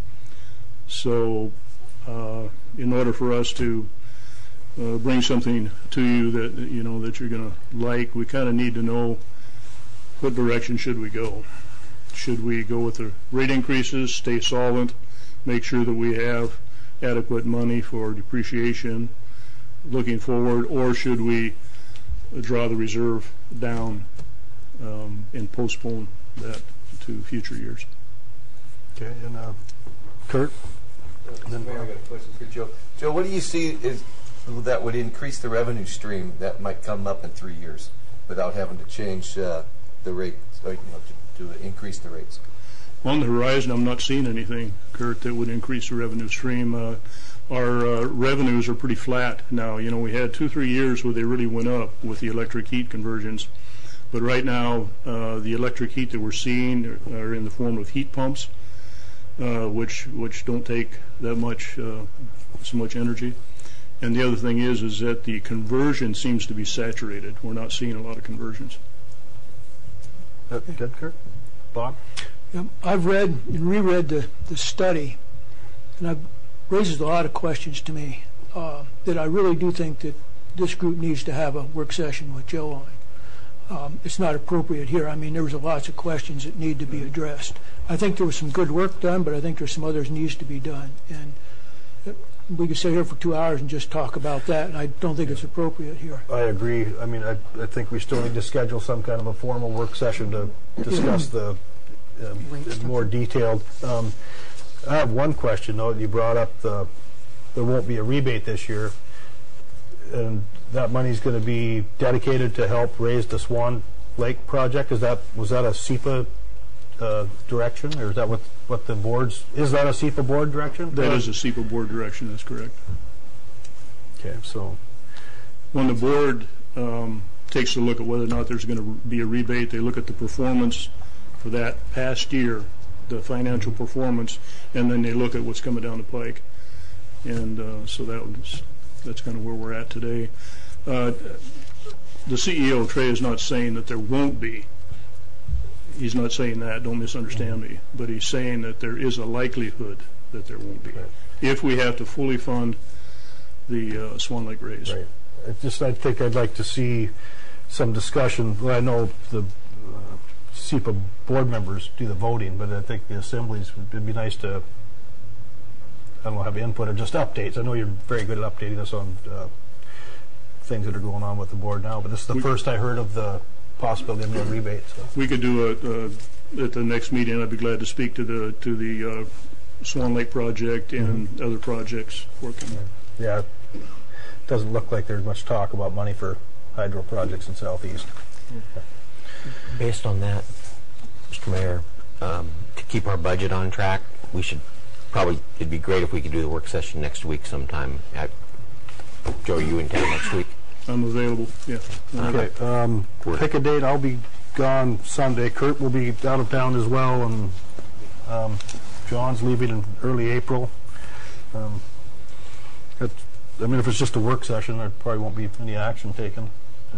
So uh, in order for us to uh, bring something to you that you know that you're going to like, we kind of need to know what direction should we go. Should we go with the rate increases, stay solvent, make sure that we have adequate money for depreciation looking forward, or should we draw the reserve down um, and postpone that to future years? Okay, and uh, Kurt? Then Mayor, I got a question for Joe. Joe, what do you see is that would increase the revenue stream that might come up in three years without having to change uh, the rate, uh, you know, to, to increase the rates? On the horizon, I'm not seeing anything, Kurt, that would increase the revenue stream. Uh, our uh, revenues are pretty flat now. You know, we had two, three years where they really went up with the electric heat conversions. But right now, uh, the electric heat that we're seeing are in the form of heat pumps, uh, which which don't take that much uh, so much energy. And the other thing is, is that the conversion seems to be saturated. We're not seeing a lot of conversions. That's good, Kurt. Bob? Yeah, I've read and reread the, the study, and it raises a lot of questions to me uh, that I really do think that this group needs to have a work session with Joe on. Um, it's not appropriate here. I mean, there was lots of questions that need to be addressed. I think there was some good work done, but I think there's some others needs to be done. And we could sit here for two hours and just talk about that, and I don't think it's appropriate here. I agree. I mean, I, I think we still need to schedule some kind of a formal work session to discuss the um, more detailed. Um, I have one question, though. You brought up the there won't be a rebate this year, and that money's going to be dedicated to help raise the Swan Lake project. Is that was that a SEPA uh, direction, or is that what what the board's is that a SEPA board direction? That is a SEPA board direction. That's correct. Okay, so when the board um, takes a look at whether or not there's going to be a rebate, they look at the performance for that past year, the financial performance, and then they look at what's coming down the pike. And uh, so that was that's kind of where we're at today. Uh, the C E O, Trey, is not saying that there won't be. He's not saying that, don't misunderstand me, but he's saying that there is a likelihood that there won't be, right, if we have to fully fund the uh, Swan Lake raise. Right. I just I think I'd like to see some discussion. Well, I know the uh, SEPA board members do the voting, but I think the assemblies, it'd be nice to, I don't know, have input or just updates. I know you're very good at updating us on uh, things that are going on with the board now, but this is the we, first I heard of the possibility of no rebate. So. We could do it uh, at the next meeting. I'd be glad to speak to the to the uh, Swan Lake project and mm-hmm. other projects working there. Yeah, it doesn't look like there's much talk about money for hydro projects in Southeast. Okay. Based on that, Mister Mayor, um, to keep our budget on track, we should probably, it'd be great if we could do the work session next week sometime. At, Joe, are you in town next week? I'm available, yeah. Okay, um, pick a date. I'll be gone Sunday. Kurt will be out of town as well, and um, John's leaving in early April. Um, it, I mean, if it's just a work session, there probably won't be any action taken.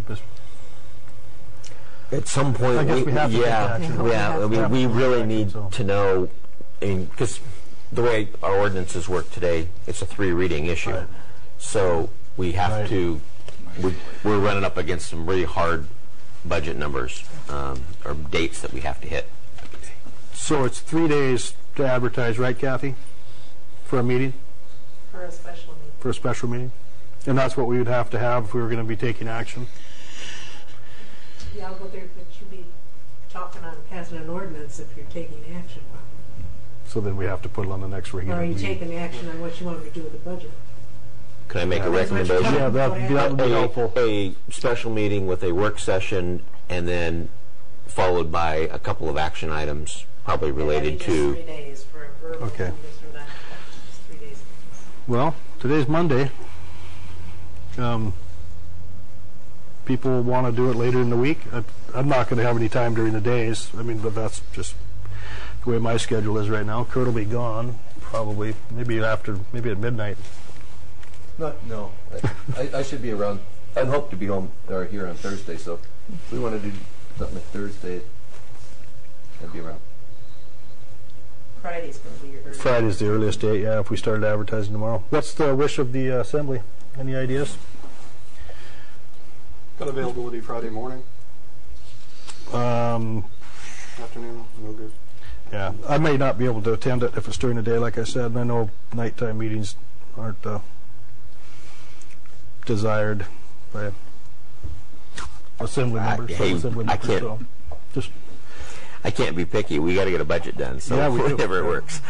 At some point, I guess we, we have to yeah, take action. yeah. I mean, we really action, need so. to know, I mean, because the way our ordinances work today, it's a three-reading issue. Right. So we have right. to, we, we're running up against some really hard budget numbers um, or dates that we have to hit. So it's three days to advertise, right, Kathy, for a meeting? For a special meeting. For a special meeting? And that's what we would have to have if we were going to be taking action? Yeah, but, there, but you'd be talking on passing an ordinance if you're taking action on it. So then we have to put it on the next regular Or are you meeting. taking action on what you want to do with the budget? Can I make yeah, a recommendation? Yeah, that, that would be a, helpful. A special meeting with a work session and then followed by a couple of action items probably related yeah, to... three days for a verbal okay. this or that. Just three days. Well, today's Monday. Um, people will want to do it later in the week. I, I'm not going to have any time during the days. I mean, but that's just the way my schedule is right now. Kurt will be gone probably, maybe after, maybe at midnight. Not, no. I, I, I should be around. I'd hope to be home or here on Thursday, so if we want to do something like Thursday, I'd be around. Friday's going to be your earliest. Friday's the earliest date, yeah, if we started advertising tomorrow. What's the wish of the uh, assembly? Any ideas? Got availability Friday morning, Um, afternoon, no good. yeah, I may not be able to attend it if it's during the day, like I said, and I know nighttime meetings aren't uh, desired by assembly I- members. some hey, assembly I members, can't- so just I can't be picky. We got to get a budget done, so Yeah, we do. whatever it works.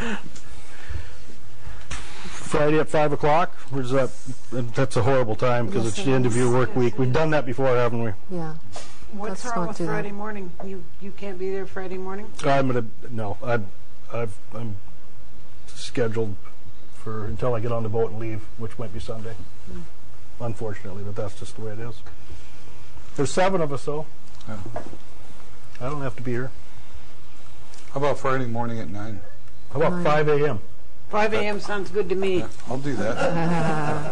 Friday at five o'clock. Where's that? That's a horrible time because Yes, it's it the end of is. your work Yes, week. it We've is. done that before, haven't we? Yeah. What's Let's wrong not with do that. Friday morning? You you can't be there Friday morning? I'm gonna no. I, I've I'm scheduled for until I get on the boat and leave, which might be Sunday. Hmm. Unfortunately, but that's just the way it is. There's seven of us, though. Yeah. I don't have to be here. How about Friday morning at nine? How about Nine. five a.m.? five a.m. sounds good to me. Yeah, I'll do that.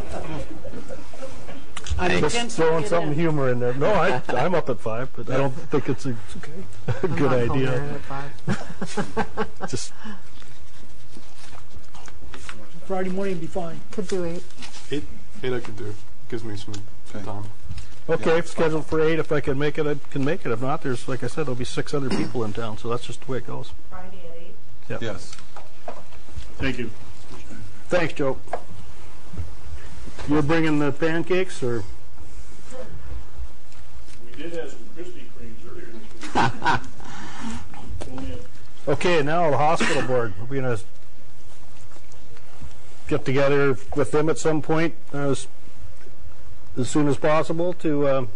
I'm Just intense to throwing get some in. humor in there. No, I, I'm up at five, but I don't think it's a, a I'm good not home idea. there at five. Just Friday morning would be fine. Could do eight. Eight, eight I could do. Gives me some Okay. time. okay. Yeah. Scheduled for eight. If I can make it, I can make it. If not, there's like I said, there'll be six other people in town, so that's just the way it goes. Friday at eight. Yep. Yes. Thank you. Thanks, Joe. You're bringing the pancakes, or We did have some Krispy Kremes earlier this week. Only a- okay? Now the hospital board. We're gonna get together with them at some point as as soon as possible to um,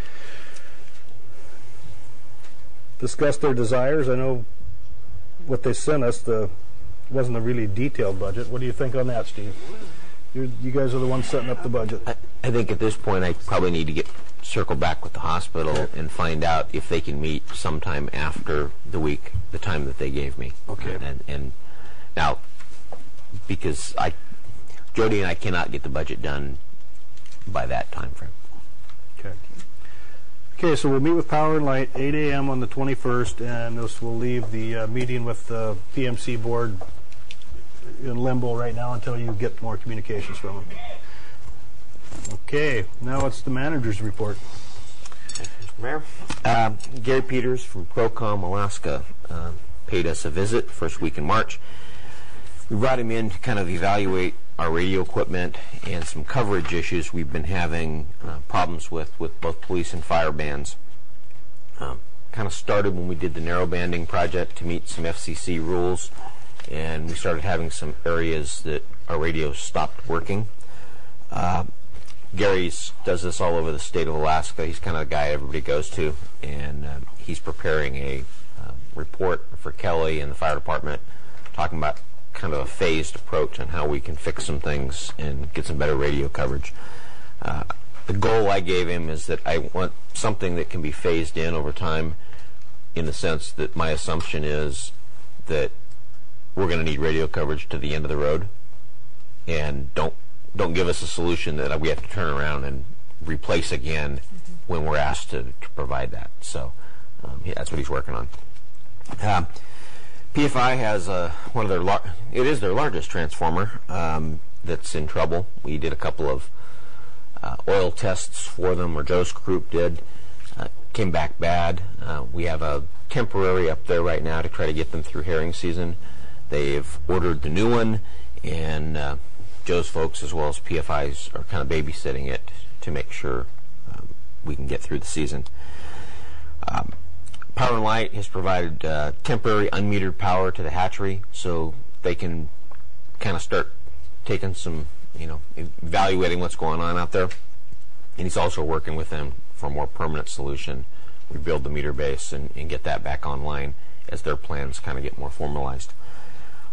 discuss their desires. I know what they sent us. The wasn't a really detailed budget. What do you think on that, Steve? You're, you guys are the ones setting up the budget. I, I think at this point I probably need to get circle back with the hospital and find out if they can meet sometime after the week, the time that they gave me. Okay. And, and now, because I, Jody and I cannot get the budget done by that time frame. Okay. Okay, so we'll meet with Power and Light, eight a.m. on the twenty-first, and this will leave the uh, meeting with the P M C board in limbo right now until you get more communications from them. Okay, now it's the manager's report. Mister Mayor. Uh, Gary Peters from Procom Alaska uh, paid us a visit first week in March. We brought him in to kind of evaluate our radio equipment and some coverage issues we've been having uh, problems with with both police and fire bands. Um, kind of started when we did the narrow banding project to meet some F C C rules, and we started having some areas that our radios stopped working. Uh, Gary does this all over the state of Alaska. He's kind of the guy everybody goes to, and uh, he's preparing a uh, report for Kelly and the fire department talking about kind of a phased approach on how we can fix some things and get some better radio coverage. Uh, the goal I gave him is that I want something that can be phased in over time, in the sense that my assumption is that we're going to need radio coverage to the end of the road, and don't don't give us a solution that we have to turn around and replace again mm-hmm. when we're asked to, to provide that. So um, yeah, that's what he's working on. Um, P F I has uh, one of their lar- it is their largest transformer um, that's in trouble. We did a couple of uh, oil tests for them, or Joe's group did. Uh, came back bad. Uh, we have a temporary up there right now to try to get them through herring season. They've ordered the new one, and uh, Joe's folks as well as P F Is are kind of babysitting it to make sure um, we can get through the season. Um, Power and Light has provided uh, temporary unmetered power to the hatchery, so they can kind of start taking some, you know, evaluating what's going on out there. And he's also working with them for a more permanent solution. We build the meter base and, and get that back online as their plans kind of get more formalized. Uh,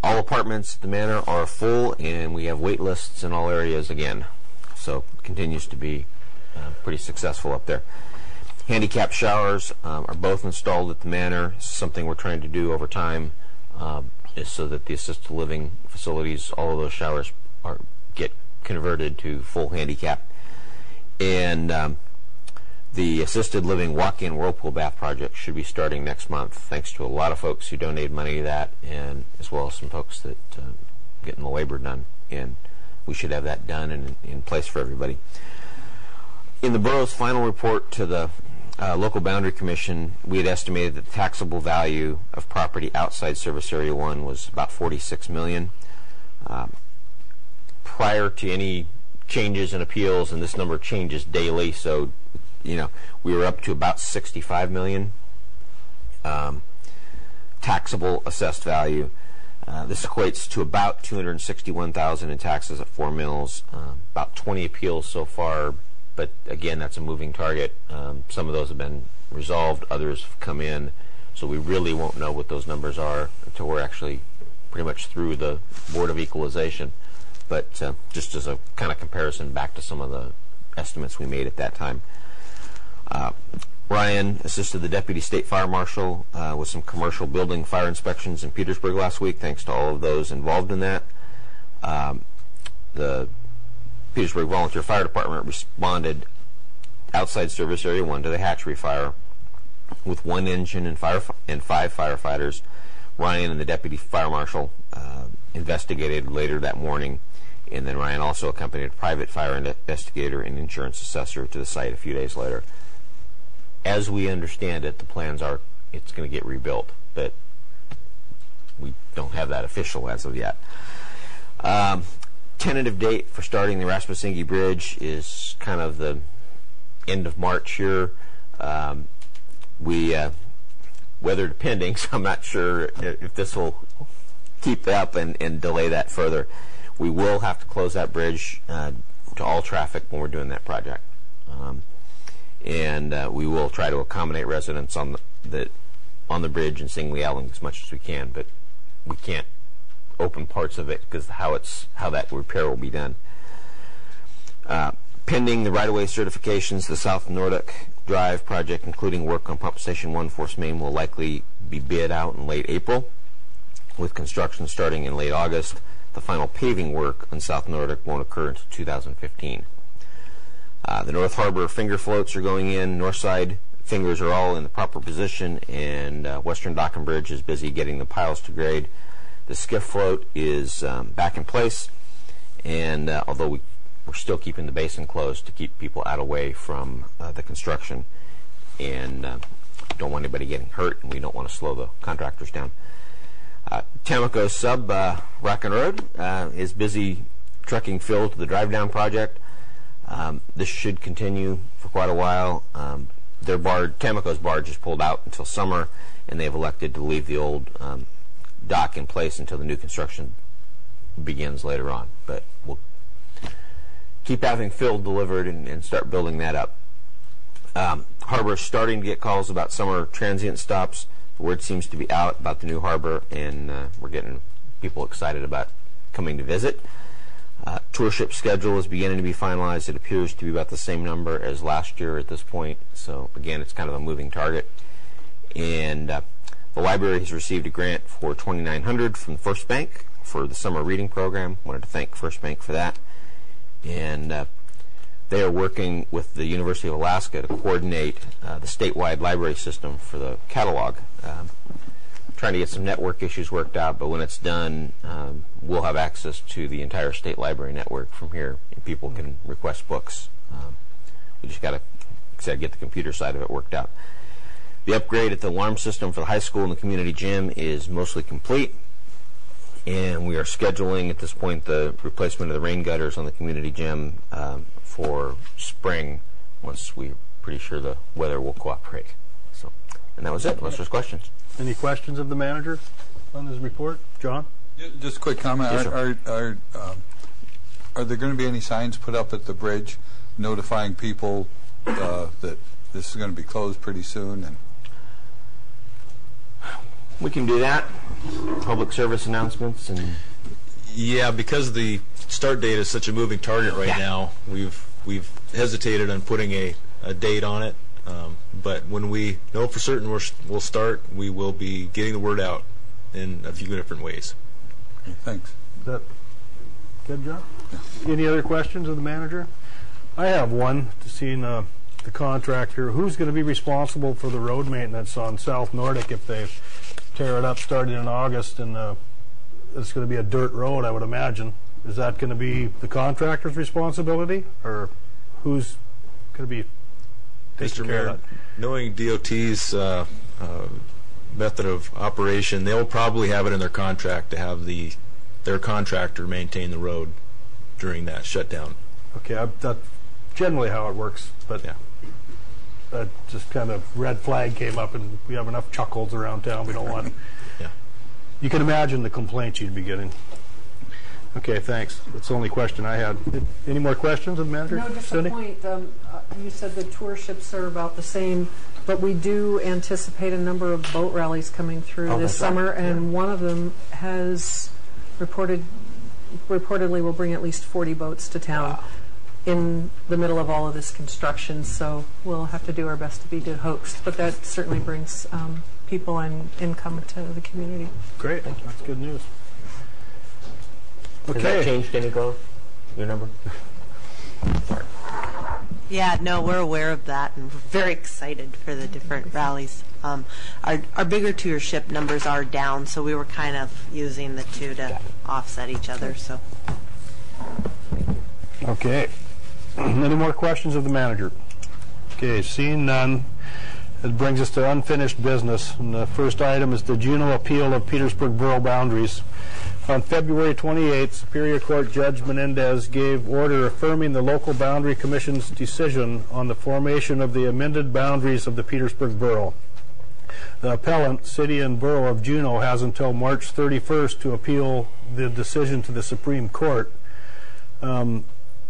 all apartments at the manor are full, and we have wait lists in all areas again. So it continues to be uh, pretty successful up there. Handicap showers um, are both installed at the manor. Something we're trying to do over time um, is so that the assisted living facilities, all of those showers are get converted to full handicap. And um, the assisted living walk-in whirlpool bath project should be starting next month, thanks to a lot of folks who donated money to that, and as well as some folks that uh, getting the labor done. And we should have that done and in, in place for everybody. In the borough's final report to the uh, local boundary commission, we had estimated that the taxable value of property outside service area one was about forty-six million dollars. Um, prior to any changes and appeals, and this number changes daily, so you know we were up to about sixty-five million dollars um, taxable assessed value. Uh, this equates to about two hundred sixty-one thousand dollars in taxes at four mills. Uh, about twenty appeals so far. But again, that's a moving target. Um, some of those have been resolved, others have come in, so we really won't know what those numbers are until we're actually pretty much through the Board of Equalization. But uh, just as a kind of comparison back to some of the estimates we made at that time. Uh, Ryan assisted the Deputy State Fire Marshal uh, with some commercial building fire inspections in Petersburg last week, thanks to all of those involved in that. Um, the Petersburg Volunteer Fire Department responded outside service area one to the hatchery fire with one engine and fire and five firefighters. Ryan and the deputy fire marshal uh, investigated later that morning, and then Ryan also accompanied a private fire investigator and insurance assessor to the site a few days later. As we understand it, the plans are it's going to get rebuilt, but we don't have that official as of yet. Um, Tentative date for starting the Rasmussen Bridge is kind of the end of March here. Um, we, uh, weather depending, so I'm not sure if this will keep up and, and delay that further. We will have to close that bridge uh, to all traffic when we're doing that project. Um, and uh, we will try to accommodate residents on the, the on the bridge in Singley Island as much as we can, but we can't open parts of it because how it's how that repair will be done. Uh, pending the right-of-way certifications, the South Nordic Drive project, including work on Pump Station one Force Main, will likely be bid out in late April, with construction starting in late August. The final paving work on South Nordic won't occur until two thousand fifteen. Uh, the North Harbor finger floats are going in. North side fingers are all in the proper position, and uh, Western Dock and Bridge is busy getting the piles to grade. The skiff float is um, back in place, and uh, although we, we're still keeping the basin closed to keep people out of the way from uh, the construction, and uh, don't want anybody getting hurt, and we don't want to slow the contractors down. Uh, Tamco sub uh, Rockin' Road uh, is busy trucking fill to the drive-down project. Um, this should continue for quite a while. Um, their barge, Tamco's barge is pulled out until summer, and they've elected to leave the old um, dock in place until the new construction begins later on. But we'll keep having fill delivered and, and start building that up. Um, harbor is starting to get calls about summer transient stops. The word seems to be out about the new harbor, and uh, we're getting people excited about coming to visit. Uh, tour ship schedule is beginning to be finalized. It appears to be about the same number as last year at this point. So again, it's kind of a moving target. And uh, the library has received a grant for twenty-nine hundred dollars from the First Bank for the summer reading program. Wanted to thank First Bank for that. And uh, they are working with the University of Alaska to coordinate uh, the statewide library system for the catalog. Um, trying to get some network issues worked out, but when it's done, um, we'll have access to the entire state library network from here, and people can request books. Um, we just got to, like I said, get the computer side of it worked out. The upgrade at the alarm system for the high school and the community gym is mostly complete, and we are scheduling at this point the replacement of the rain gutters on the community gym um, for spring, once we're pretty sure the weather will cooperate. So, and that was it, unless there's questions. Any questions of the manager on his report? John? Just a quick comment. Yes, are, are, are, um, are there going to be any signs put up at the bridge notifying people uh, that this is going to be closed pretty soon? And we can do that. public service announcements and. Yeah, because the start date is such a moving target right Yeah. now, we've we've hesitated on putting a, a date on it. Um, but when we know for certain we're, we'll start, we will be getting the word out in a few different ways. Okay, thanks. Is that good, John? Any other questions of the manager? I have one to see uh, the contractor. Who's going to be responsible for the road maintenance on South Nordic if they tear it up starting in August and uh, it's going to be a dirt road, I would imagine. Is that going to be the contractor's responsibility, or who's going to be Mister taking care Mayor, of that? knowing D O T's uh, uh, method of operation, they'll probably have it in their contract to have the their contractor maintain the road during that shutdown. Okay, I, that's generally how it works, but yeah. that just kind of red flag came up, and we have enough chuckles around town. We don't want. Yeah. You can imagine the complaints you'd be getting. Okay, thanks. That's the only question I had. Any more questions of the manager? No, just Cindy? a point. Um, uh, you said the tour ships are about the same, but we do anticipate a number of boat rallies coming through Oh, this that's right. summer, and Yeah. one of them has reported reportedly will bring at least forty boats to town Wow. in the middle of all of this construction. So we'll have to do our best to be good hosts, but that certainly brings um, people and income to the community. Great. That's good news. Has Okay. that changed any, Glow? Your number? Yeah, no, we're aware of that, and we're very excited for the different rallies. Um, our, our bigger tour ship numbers are down, so we were kind of using the two to offset each other. So, Okay. Any more questions of the manager? Okay, seeing none, it brings us to unfinished business. And the first item is the Juneau appeal of Petersburg Borough boundaries. On February twenty-eighth, Superior Court Judge Menendez gave order affirming the Local Boundary Commission's decision on the formation of the amended boundaries of the Petersburg Borough. The appellant, City and Borough of Juneau, has until March thirty-first to appeal the decision to the Supreme Court. Um,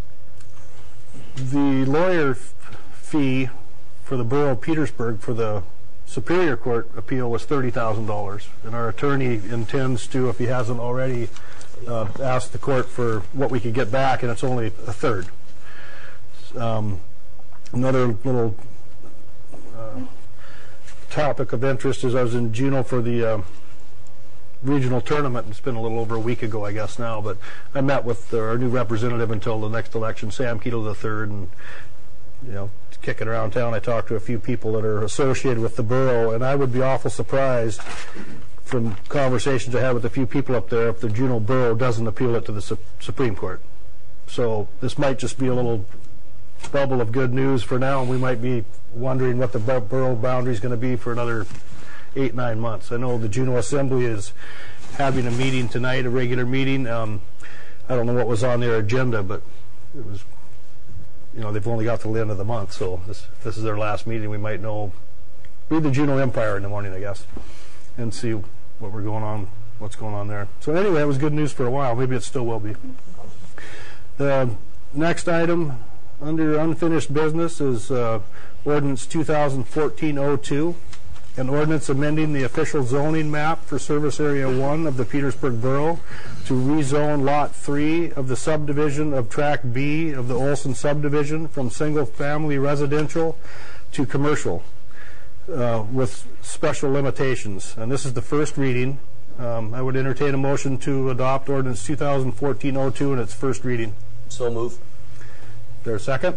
the lawyer f- fee for the Borough of Petersburg for the Superior Court appeal was thirty thousand dollars, and our attorney intends to, if he hasn't already, uh, ask the court for what we could get back, and it's only a third. Um, another little uh, topic of interest is I was in Juneau for the uh, regional tournament. It's been a little over a week ago, I guess now, but I met with our new representative until the next election, Sam Keetle the third, and you know, kicking around town, I talked to a few people that are associated with the borough, and I would be awful surprised from conversations I had with a few people up there if the Juneau Borough doesn't appeal it to the Su- Supreme Court. So this might just be a little bubble of good news for now, and we might be wondering what the bu- borough boundary is going to be for another eight, nine months. I know the Juneau Assembly is having a meeting tonight, a regular meeting. Um, I don't know what was on their agenda, but it was, you know, they've only got to the end of the month, so this, if this is their last meeting, we might know, read the Juneau Empire in the morning, I guess, and see what we're going on, what's going on there. So anyway, it was good news for a while. Maybe it still will be. The next item under unfinished business is uh, Ordinance twenty fourteen oh two, an ordinance amending the official zoning map for Service Area one of the Petersburg Borough to rezone Lot three of the subdivision of Tract B of the Olson subdivision from single-family residential to commercial uh, with special limitations. And this is the first reading. Um, I would entertain a motion to adopt Ordinance twenty fourteen oh two in its first reading. So move. There a second?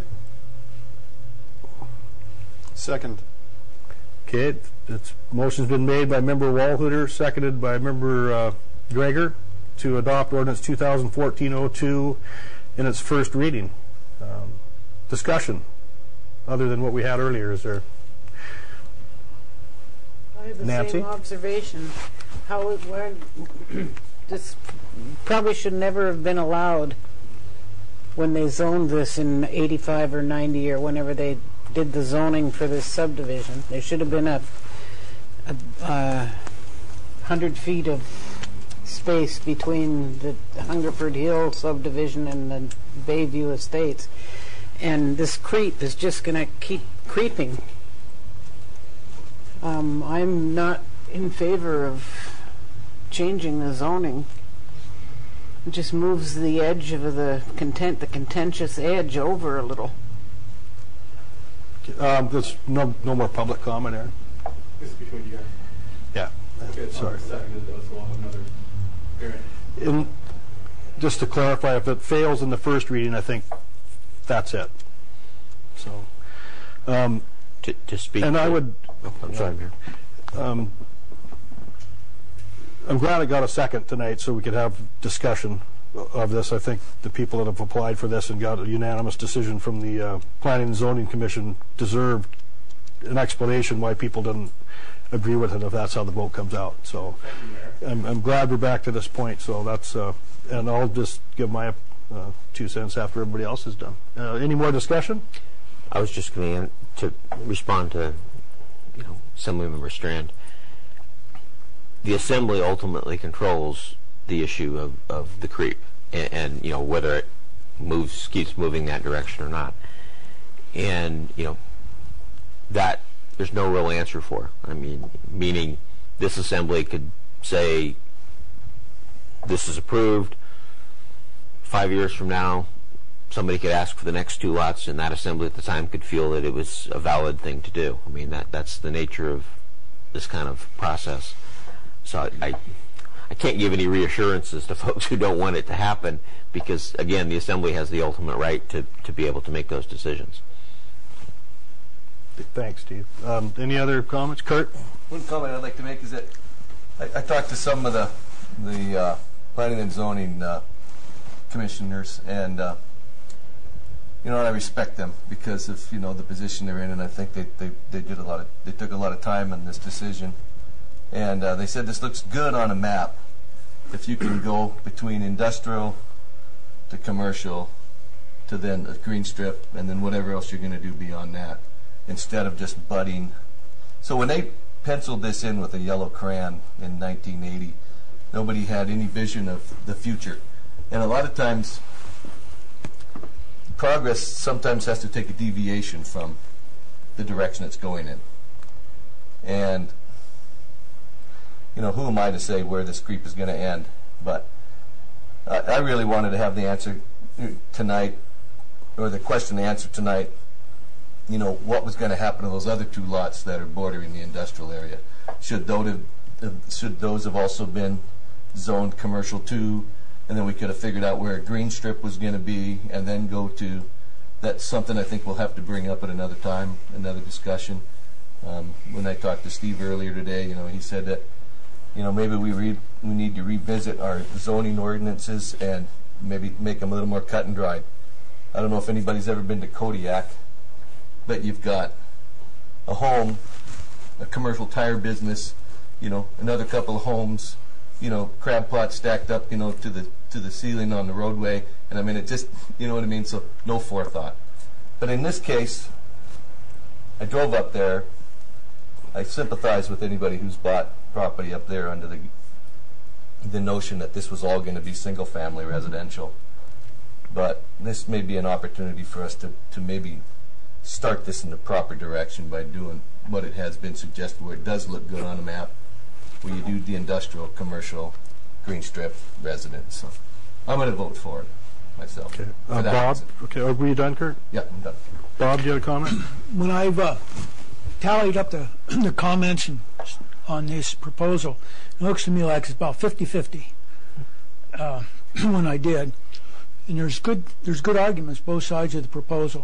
Second. Okay, it's motion's been made by Member Walhuter, seconded by Member uh, Gregor to adopt Ordinance twenty fourteen oh two in its first reading. Um, discussion, other than what we had earlier, is there? I have the Nancy? same observation. How it went, this probably should never have been allowed when they zoned this in eighty-five or ninety or whenever they did the zoning for this subdivision. There should have been a, a uh, hundred feet of space between the Hungerford Hill subdivision and the Bayview Estates. And this creep is just going to keep creeping. Um, I'm not in favor of changing the zoning. It just moves the edge of the content, the contentious edge over a little. Um, there's no no more public comment, Aaron. This is between you guys. Yeah. Okay, Sorry. Seconded though, so we'll have another hearing. In, just to clarify, if it fails in the first reading, I think that's it. So, um, to, to speak. and to, I would. Oh, I'm sorry, I'm here. Um, I'm glad I got a second tonight so we could have discussion of this. I think the people that have applied for this and got a unanimous decision from the uh, Planning and Zoning Commission deserved an explanation why people didn't agree with it if that's how the vote comes out. So I'm, I'm glad we're back to this point. So that's, uh, and I'll just give my uh, two cents after everybody else is done. Uh, any more discussion? I was just going to respond to, you know, Assemblymember Strand. The Assembly ultimately controls the issue of, of the creep, and, and you know whether it moves, keeps moving that direction or not. And you know that there's no real answer for. I mean, meaning this Assembly could say this is approved. Five years from now, somebody could ask for the next two lots, and that Assembly at the time could feel that it was a valid thing to do. I mean, that that's the nature of this kind of process. So I, I, I can't give any reassurances to folks who don't want it to happen because, again, the Assembly has the ultimate right to, to be able to make those decisions. Thanks, Steve. Um, any other comments? Kurt? One comment I'd like to make is that I, I talked to some of the, the uh, planning and zoning uh, commissioners, and uh, you know, and I respect them because of you know the position they're in, and I think they, they, they did a lot of they took a lot of time on this decision. And uh, they said this looks good on a map if you can go between industrial to commercial to then a green strip and then whatever else you're going to do beyond that instead of just budding. So when they penciled this in with a yellow crayon in nineteen eighty, nobody had any vision of the future. And a lot of times progress sometimes has to take a deviation from the direction it's going in. And you know, who am I to say where this creep is going to end? But uh, I really wanted to have the answer tonight, or the question answered tonight, you know, what was going to happen to those other two lots that are bordering the industrial area? Should those have, should those have also been zoned commercial too? And then we could have figured out where a green strip was going to be and then go to, that's something I think we'll have to bring up at another time, another discussion. Um, when I talked to Steve earlier today, you know, he said that you know, maybe we re we need to revisit our zoning ordinances and maybe make them a little more cut and dried. I don't know if anybody's ever been to Kodiak, but you've got a home, a commercial tire business, you know, another couple of homes, you know, crab pots stacked up, you know, to the to the ceiling on the roadway, and I mean it just, you know what I mean. So no forethought. But in this case, I drove up there. I sympathize with anybody who's bought property up there under the the notion that this was all going to be single-family residential. But this may be an opportunity for us to, to maybe start this in the proper direction by doing what it has been suggested, where it does look good on a map, where you do the industrial, commercial, green strip, residence. So I'm going to vote for it myself. Okay. For Uh, that Bob? reason. Okay, are we done, Kurt? Yeah, I'm done. Bob, do you have a comment? When I've uh, tallied up the, the comments and, on this proposal, it looks to me like it's about fifty fifty uh, when I did. And there's good, there's good arguments both sides of the proposal.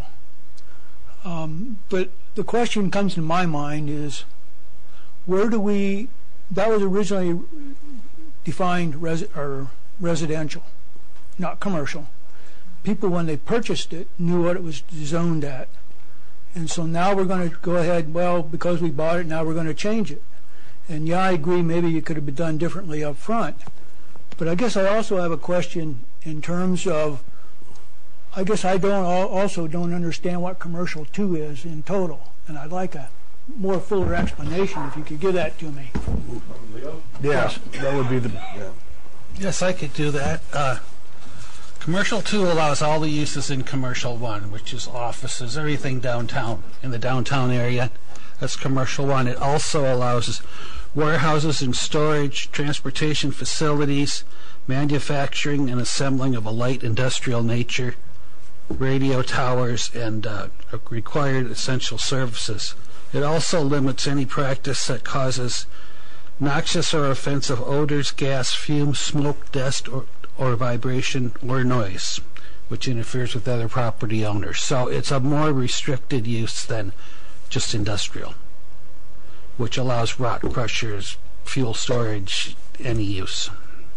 Um, but the question comes to my mind is, where do we, that was originally defined res, or residential, not commercial. People, when they purchased it, knew what it was zoned at. And so now we're going to go ahead, well, because we bought it, now we're going to change it. And yeah, I agree, maybe it could have been done differently up front. But I guess I also have a question in terms of, I guess I don't also don't understand what commercial two is in total. And I'd like a more fuller explanation if you could give that to me. Yes, that would be the... Yeah. Yes, I could do that. Uh, Commercial two allows all the uses in Commercial one, which is offices, everything downtown, in the downtown area. That's Commercial one. It also allows warehouses and storage, transportation facilities, manufacturing and assembling of a light industrial nature, radio towers, and uh, required essential services. It also limits any practice that causes noxious or offensive odors, gas, fumes, smoke, dust, or, or vibration or noise, which interferes with other property owners. So it's a more restricted use than just industrial, which allows rock crushers, fuel storage, any use.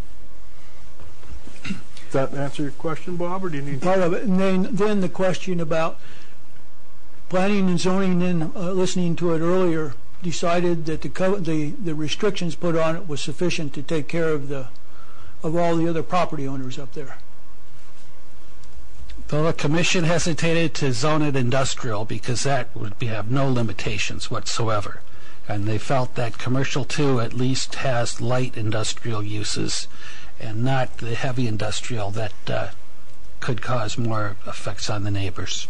Does that answer your question, Bob, or do you need part of it? And then, then the question about planning and zoning, then uh, listening to it earlier, decided that the, co- the the restrictions put on it was sufficient to take care of the of all the other property owners up there. Though the commission hesitated to zone it industrial because that would be, have no limitations whatsoever. And they felt that commercial too at least has light industrial uses and not the heavy industrial that uh, could cause more effects on the neighbors.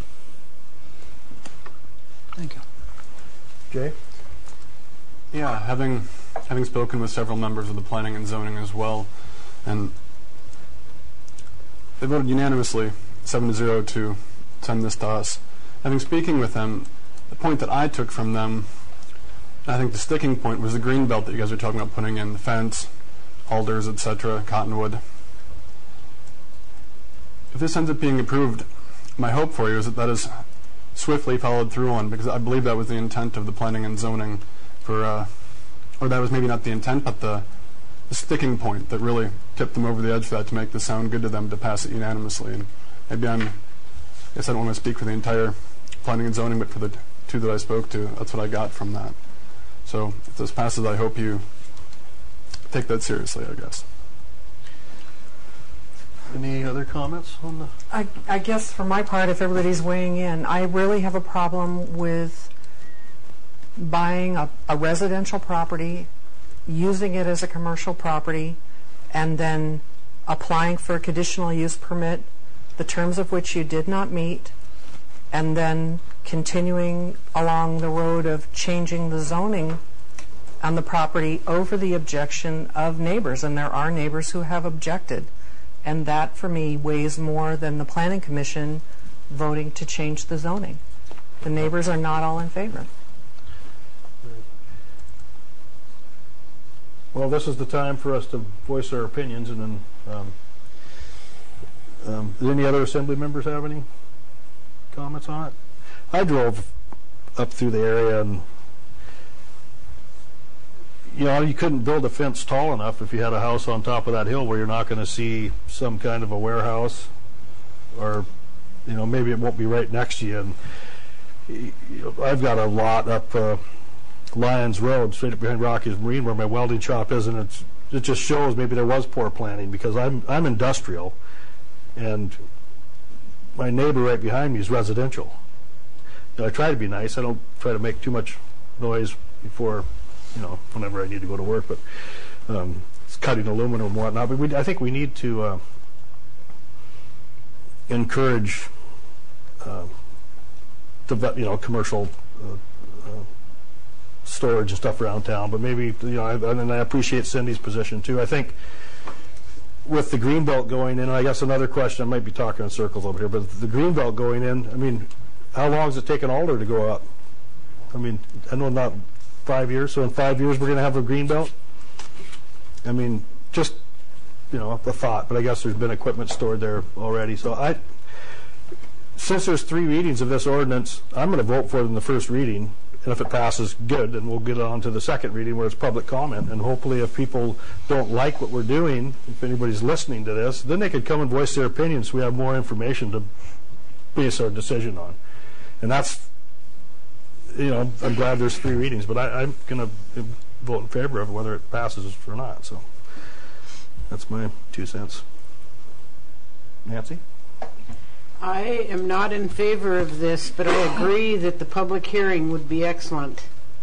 Thank you. Jay? Yeah, having having spoken with several members of the planning and zoning as well, and they voted unanimously, seven to zero, to send this to us. Having speaking with them, the point that I took from them, I think the sticking point was the green belt that you guys are talking about putting in, the fence, alders, et cetera, cottonwood. If this ends up being approved, my hope for you is that that is swiftly followed through on, because I believe that was the intent of the planning and zoning for, uh, or that was maybe not the intent, but the, the sticking point that really tipped them over the edge for that to make this sound good to them to pass it unanimously. And maybe I'm, I guess I don't want to speak for the entire planning and zoning, but for the two that I spoke to, that's what I got from that. So if this passes, I hope you take that seriously, I guess. Any other comments on the... I, I guess for my part, if everybody's weighing in, I really have a problem with buying a, a residential property, using it as a commercial property, and then applying for a conditional use permit, the terms of which you did not meet, and then continuing along the road of changing the zoning on the property over the objection of neighbors. And there are neighbors who have objected. And that, for me, weighs more than the Planning Commission voting to change the zoning. The neighbors are not all in favor. Well, this is the time for us to voice our opinions, and then um, um, does any other assembly members have any comments on it? I drove up through the area, and you know, you couldn't build a fence tall enough if you had a house on top of that hill where you're not going to see some kind of a warehouse, or you know, maybe it won't be right next to you. And you know, I've got a lot up uh, Lyons Road, straight up behind Rockies Marine, where my welding shop is, and it's, it just shows maybe there was poor planning, because I'm I'm industrial, and my neighbor right behind me is residential. You know, I try to be nice. I don't try to make too much noise before, you know, whenever I need to go to work, but um, it's cutting aluminum and whatnot. But we, I think we need to uh, encourage, uh, dev- you know, commercial uh, uh, storage and stuff around town. But maybe, you know, I, and I appreciate Cindy's position too. I think with the greenbelt going in, and I guess another question, I might be talking in circles over here, but the greenbelt going in, I mean, how long does it take an alder to go up? I mean, I know not five years, so in five years we're going to have a green belt? I mean, just, you know, a thought, but I guess there's been equipment stored there already. So I, since there's three readings of this ordinance, I'm going to vote for it in the first reading, and if it passes, good, and we'll get on to the second reading where it's public comment, and hopefully if people don't like what we're doing, if anybody's listening to this, then they could come and voice their opinions so we have more information to base our decision on. And that's, you know, I'm glad there's three readings, but I, I'm going to vote in favor of it, whether it passes or not. So that's my two cents. Nancy? I am not in favor of this, but I agree that the public hearing would be excellent.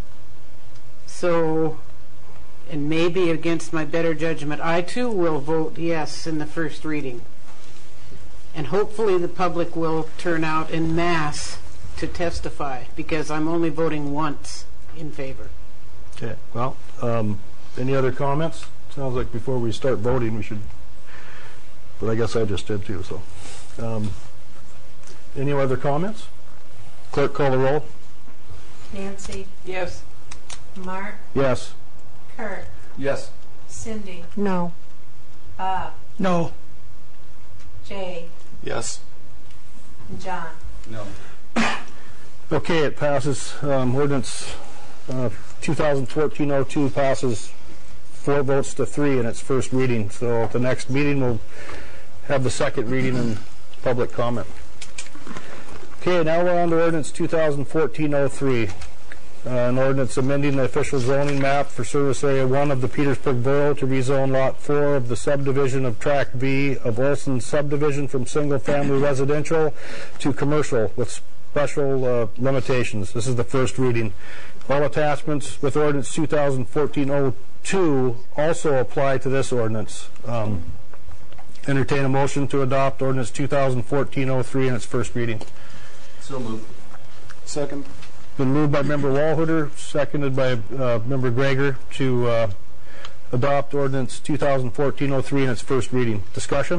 So, and maybe against my better judgment, I too will vote yes in the first reading. And hopefully the public will turn out en masse to testify, because I'm only voting once in favor. Okay, well, Um, any other comments? Sounds like before we start voting, we should, but I guess I just did too, so. Um, any other comments? Clerk, call the roll. Nancy? Yes. Mark? Yes. Kurt? Yes. Cindy? No. Bob? No. Jay? Yes. And John? No. Okay, it passes. Um, ordinance uh, twenty fourteen oh two passes four votes to three in its first reading. So at the next meeting, we'll have the second reading and public comment. Okay, now we're on to ordinance twenty fourteen oh three. Uh, an ordinance amending the official zoning map for Service Area one of the Petersburg Borough to rezone Lot four of the subdivision of Tract B of Olson subdivision from single-family residential to commercial with special uh, limitations. This is the first reading. All attachments with ordinance twenty fourteen oh two also apply to this ordinance. Um, entertain a motion to adopt ordinance twenty fourteen oh three in its first reading. So moved. Second. Been moved by Member Walhuter, seconded by uh, Member Greger to uh, adopt ordinance twenty fourteen oh three in its first reading. Discussion?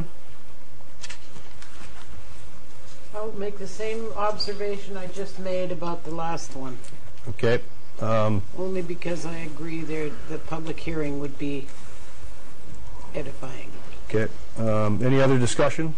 I'll make the same observation I just made about the last one. Okay. Um, Only because I agree there the public hearing would be edifying. okay. Um, any other discussion?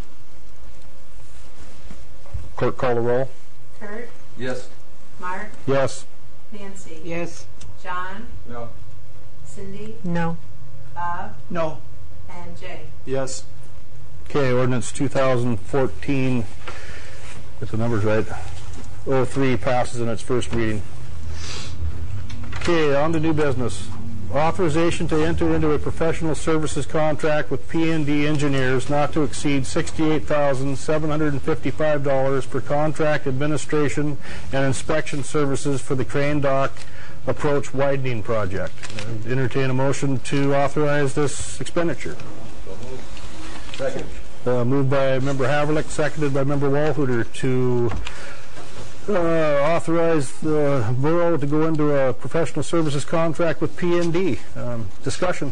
Clerk, call the roll. Kurt? Yes. Mark? Yes. Nancy? Yes. John? No. Cindy? No. Bob? No. And Jay? Yes. Okay, ordinance twenty fourteen, get the numbers right, oh three passes in its first reading. Okay, on to new business. Authorization to enter into a professional services contract with P and D Engineers not to exceed sixty-eight thousand seven hundred fifty-five dollars for contract administration and inspection services for the Crane Dock Approach Widening Project. Uh, entertain a motion to authorize this expenditure. Second. Uh, moved by Member Havlicek, seconded by Member Walhuter to uh, authorize the borough to go into a professional services contract with P and D. Um, discussion?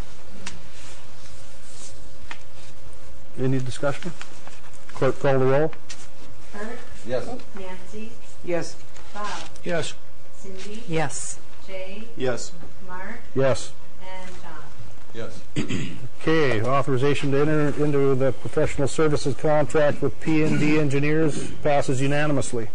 Any discussion? Clerk, call the roll. Kurt? Yes. Nancy? Yes. Bob? Yes. Cindy? Yes. Jay? Yes. Mark? Yes. And John? Yes. Okay, authorization to enter into the professional services contract with P and D Engineers passes unanimously.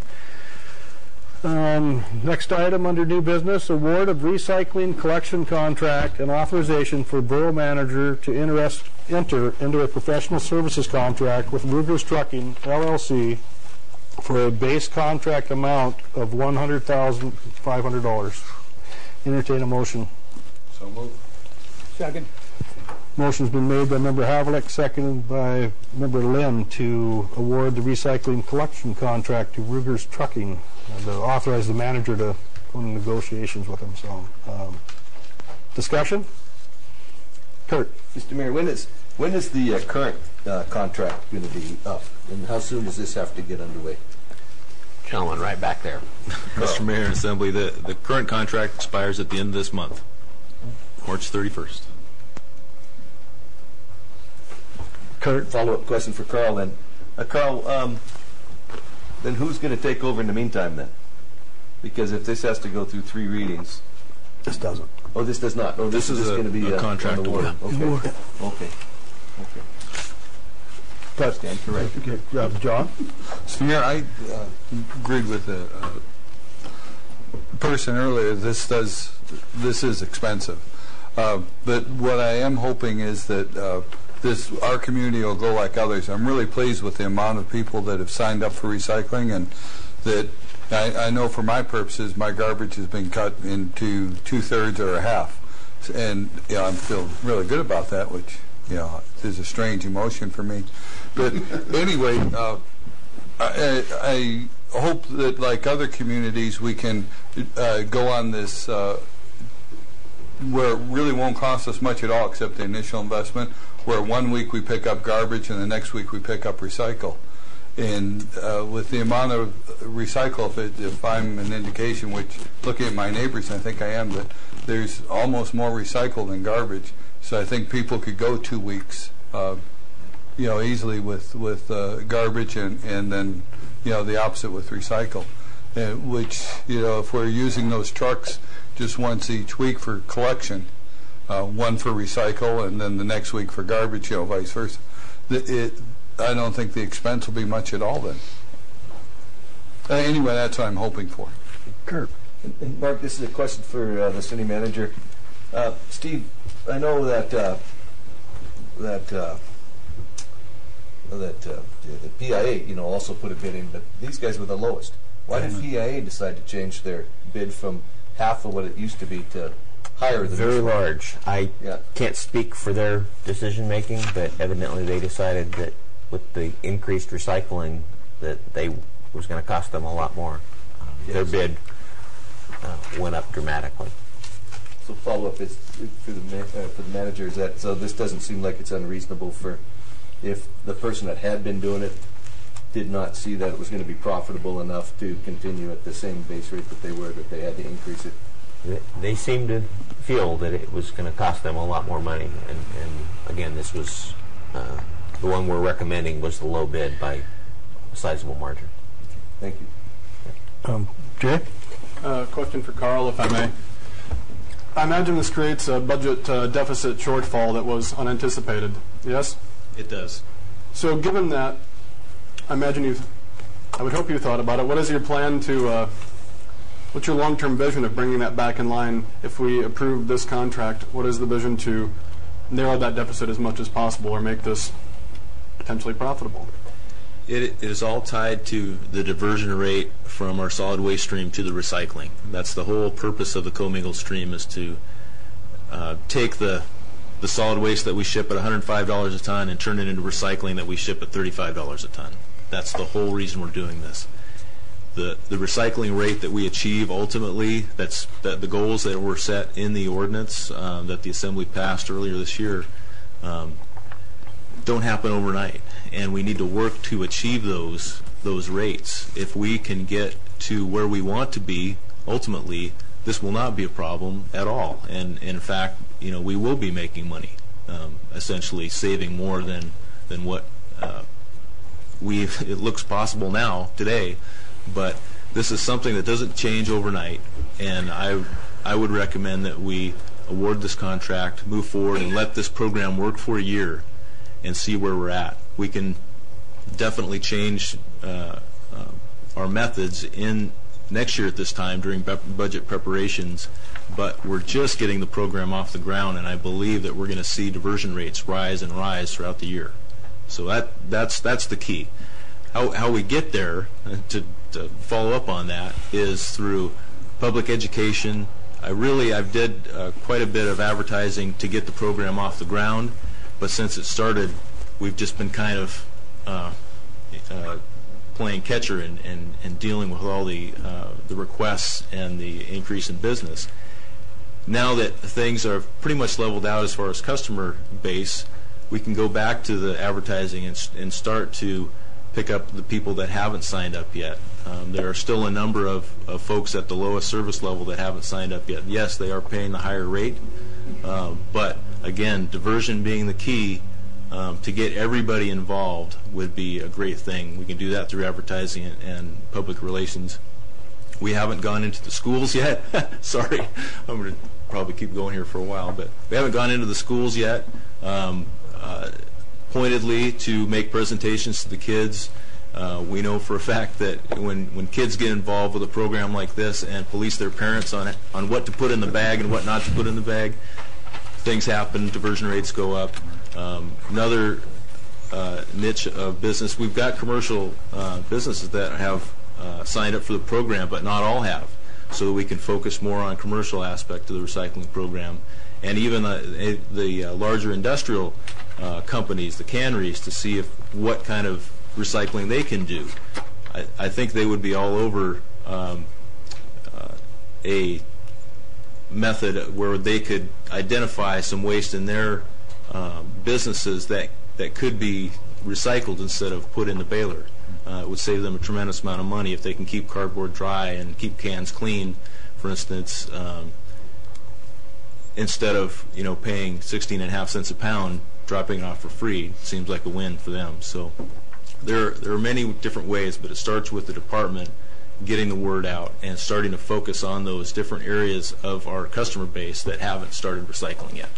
Um, next item under new business, award of recycling collection contract and authorization for borough manager to interest, enter into a professional services contract with Ruger's Trucking, L L C, for a base contract amount of one hundred thousand five hundred dollars. Entertain a motion. So moved. Second. Motion's been made by Member Havlicek, seconded by Member Lynn to award the recycling collection contract to Ruger's Trucking, uh, to authorize the manager to go into negotiations with him. So, um, discussion? Kurt. Mister Mayor, when is when is the uh, current uh, contract going to be up, and how soon does this have to get underway? Gentleman right back there. Mister Mayor and Assembly, the, the current contract expires at the end of this month, March thirty-first. Kurt. Follow-up question for Carl then. Uh, Carl, um, then who's going to take over in the meantime then? Because if this has to go through three readings. This doesn't. Oh, this does not. Oh, this, This is is a- going to be a uh, contract on the water. award. Okay. Okay. Okay. But, Stand correct. Okay, uh, John? Mister Mayor, I uh, agreed with the uh, person earlier. This does, this is expensive. Uh, but what I am hoping is that uh, this, our community will go like others. I'm really pleased with the amount of people that have signed up for recycling, and that I, I know for my purposes, my garbage has been cut into two-thirds or a half. And you know, I feel really good about that, which, you know, is a strange emotion for me. But anyway, uh, I, I hope that, like other communities, we can uh, go on this uh, where it really won't cost us much at all except the initial investment, where one week we pick up garbage and the next week we pick up recycle. And uh, with the amount of recycle, if, it, if I'm an indication, which looking at my neighbors, I think I am, that there's almost more recycle than garbage. So I think people could go two weeks, uh, you know, easily with with uh, garbage, and and then, you know, the opposite with recycle. Uh, which, you know, if we're using those trucks just once each week for collection, uh, one for recycle and then the next week for garbage, you know, vice versa, it, it, I don't think the expense will be much at all then. Uh, anyway, that's what I'm hoping for. Kurt. And, and Mark, this is a question for uh, the city manager. Uh, Steve, I know that uh, that uh, that uh, the P I A, you know, also put a bid in, but these guys were the lowest. Why did P I A decide to change their bid from half of what it used to be to higher than very this one? large? I Yeah. can't speak for their decision making, but evidently they decided that with the increased recycling, that they was going to cost them a lot more. Um, Their Yes. bid uh, went up dramatically. So follow up is for the ma- uh, for the manager is that so this doesn't seem like it's unreasonable for if the person that had been doing it did not see that it was going to be profitable enough to continue at the same base rate that they were, that they had to increase it. They, they seemed to feel that it was going to cost them a lot more money, and, and again, this was uh, the one we're recommending was the low bid by a sizable margin. Thank you. Um, Jay? Uh, question for Carl, if I may. I imagine this creates a budget uh, deficit shortfall that was unanticipated. Yes? It does. So given that, I imagine you've, I would hope you thought about it. What is your plan to, uh, what's your long-term vision of bringing that back in line? If we approve this contract, what is the vision to narrow that deficit as much as possible or make this potentially profitable? It, it is all tied to the diversion rate from our solid waste stream to the recycling. That's the whole purpose of the commingled stream, is to uh, take the the solid waste that we ship at one hundred five dollars a ton and turn it into recycling that we ship at thirty-five dollars a ton. That's the whole reason we're doing this. The the recycling rate that we achieve ultimately, that's that the goals that were set in the ordinance um, that the Assembly passed earlier this year, um, don't happen overnight, and we need to work to achieve those those rates. If we can get to where we want to be, ultimately, this will not be a problem at all. And, and in fact, you know, we will be making money, um, essentially saving more than than what uh, we it looks possible now today. But this is something that doesn't change overnight, and I I would recommend that we award this contract, move forward, and let this program work for a year and see where we're at. We can definitely change uh, uh, our methods in next year at this time during bu- budget preparations, but we're just getting the program off the ground, and I believe that we're going to see diversion rates rise and rise throughout the year. So that that's that's the key. How how we get there, uh, to, to follow up on that, is through public education. I really I've did uh, quite a bit of advertising to get the program off the ground, but since it started, we've just been kind of uh, uh, playing catcher and, and, and dealing with all the uh, the requests and the increase in business. Now that things are pretty much leveled out as far as customer base, we can go back to the advertising and, and start to pick up the people that haven't signed up yet. Um, there are still a number of, of folks at the lowest service level that haven't signed up yet. Yes, they are paying the higher rate, um, but again, diversion being the key, um, to get everybody involved would be a great thing. We can do that through advertising and, and public relations. We haven't gone into the schools yet. Sorry, I'm going to probably keep going here for a while, but we haven't gone into the schools yet. Um, uh, pointedly to make presentations to the kids. Uh, we know for a fact that when, when kids get involved with a program like this and police their parents on it, on what to put in the bag and what not to put in the bag, things happen, diversion rates go up. Um, another uh, niche of business, we've got commercial uh, businesses that have uh, signed up for the program, but not all have, so that we can focus more on commercial aspect of the recycling program. And even uh, the uh, larger industrial uh, companies, the canneries, to see if what kind of recycling they can do. I, I think they would be all over um, uh, a method where they could identify some waste in their uh, businesses that, that could be recycled instead of put in the baler. Uh, it would save them a tremendous amount of money if they can keep cardboard dry and keep cans clean. For instance, um, instead of, you know, paying sixteen and a half cents a pound, dropping it off for free seems like a win for them. So there, there are many different ways, but it starts with the department getting the word out and starting to focus on those different areas of our customer base that haven't started recycling yet.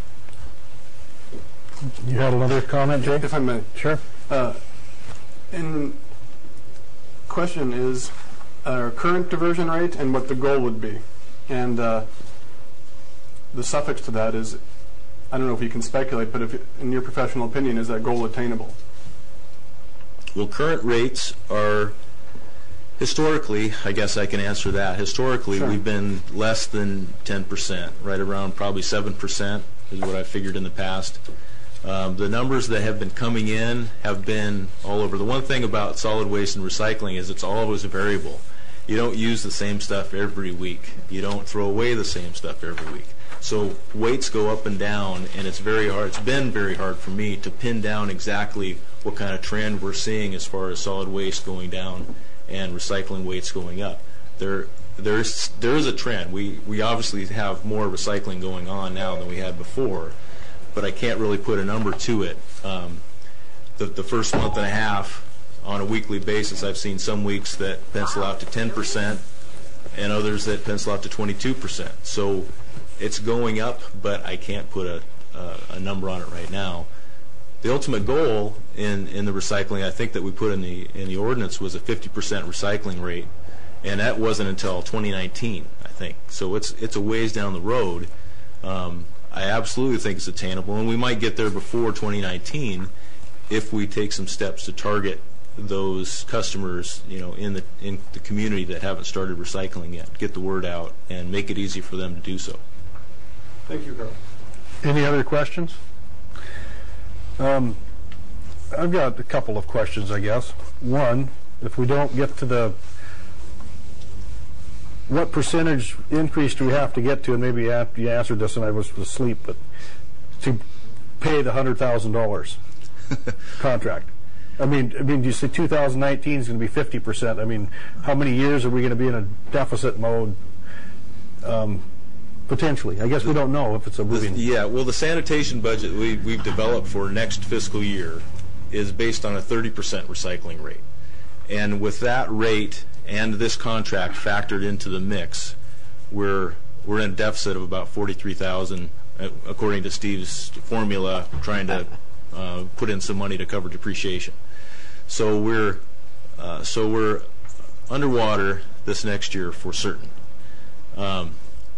You had another comment, Jay? If I may. Sure. Uh, in question is our current diversion rate and what the goal would be. And uh, the suffix to that is, I don't know if you can speculate, but if, in your professional opinion, is that goal attainable? Well, current rates are, historically, I guess I can answer that. Historically, Sure. we've been less than ten percent, right around probably seven percent is what I figured in the past. Um, the numbers that have been coming in have been all over. The one thing about solid waste and recycling is it's always a variable. You don't use the same stuff every week. You don't throw away the same stuff every week. So weights go up and down, and it's very hard. It's been very hard for me to pin down exactly what kind of trend we're seeing as far as solid waste going down and recycling weights going up. There, there's there is a trend. We we obviously have more recycling going on now than we had before, but I can't really put a number to it. Um, the the first month and a half, on a weekly basis, I've seen some weeks that pencil out to ten percent, and others that pencil out to twenty-two percent. So it's going up, but I can't put a a, a number on it right now. The ultimate goal in, in the recycling, I think that we put in the in the ordinance, was a fifty percent recycling rate, and that wasn't until twenty nineteen, I think. So it's it's a ways down the road. Um, I absolutely think it's attainable, and we might get there before twenty nineteen if we take some steps to target those customers, you know, in the in the community that haven't started recycling yet. Get the word out and make it easy for them to do so. Thank you, Carl. Any other questions? Um, I've got a couple of questions, I guess. One, if we don't get to the, what percentage increase do we have to get to, and maybe you you answered this and I was asleep, but to pay the one hundred thousand dollars contract? I mean, I mean, you say two thousand nineteen is going to be fifty percent. I mean, how many years are we going to be in a deficit mode? Um, Potentially. I guess we don't know if it's a moving... The, yeah, well, the sanitation budget we, we've developed for next fiscal year is based on a thirty percent recycling rate. And with that rate and this contract factored into the mix, we're we're in a deficit of about forty-three thousand dollars, according to Steve's formula, trying to uh, put in some money to cover depreciation. So we're, uh, so we're underwater this next year for certain. Um,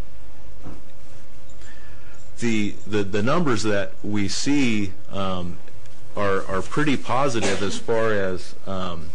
The, the, the numbers that we see um, are, are pretty positive as far as um,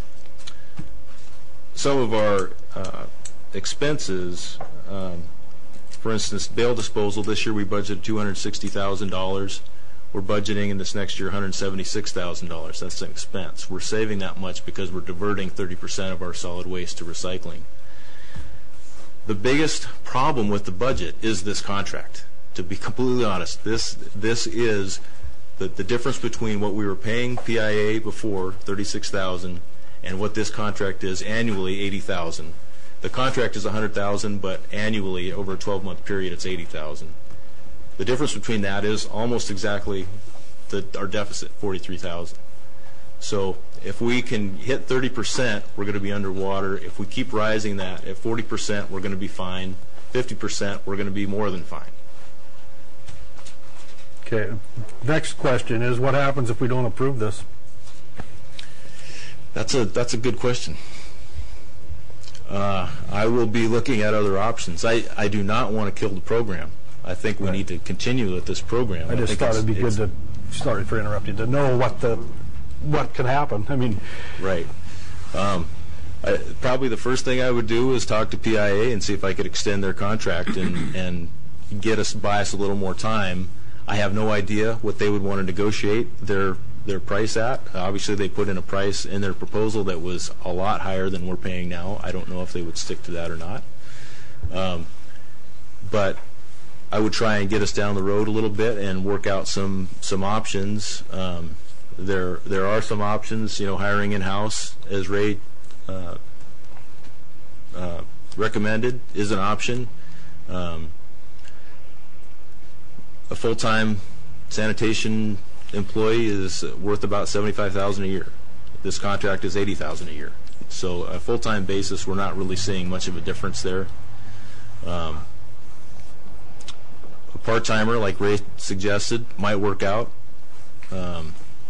some of our uh, expenses. Um, for instance, bale disposal, this year we budgeted two hundred sixty thousand dollars. We're budgeting in this next year one hundred seventy-six thousand dollars. That's an expense. We're saving that much because we're diverting thirty percent of our solid waste to recycling. The biggest problem with the budget is this contract. To be completely honest, this this is the, the difference between what we were paying P I A before, thirty-six thousand dollars, and what this contract is annually, eighty thousand dollars. The contract is one hundred thousand dollars, but annually, over a twelve-month period, it's eighty thousand dollars. The difference between that is almost exactly the, our deficit, forty-three thousand dollars. So if we can hit thirty percent, we're going to be underwater. If we keep rising that, at forty percent, we're going to be fine. fifty percent, we're going to be more than fine. Okay. Next question is, what happens if we don't approve this? That's a that's a good question. Uh, I will be looking at other options. I, I do not want to kill the program. I think we right. need to continue with this program. I, I just thought it'd be good to, sorry for interrupting, to know what the what can happen. I mean, right. Um, I, probably the first thing I would do is talk to P I A and see if I could extend their contract and and get us buy us a little more time. I have no idea what they would want to negotiate their their price at. Obviously, they put in a price in their proposal that was a lot higher than we're paying now. I don't know if they would stick to that or not. Um, but I would try and get us down the road a little bit and work out some some options. Um, there there are some options. You know, hiring in-house, as Ray uh, uh, recommended, is an option. Um, a full-time sanitation employee is worth about seventy-five thousand dollars a year. This contract is eighty thousand dollars a year. So a full-time basis, we're not really seeing much of a difference there. Um, a part-timer, like Ray suggested, might work out. Um,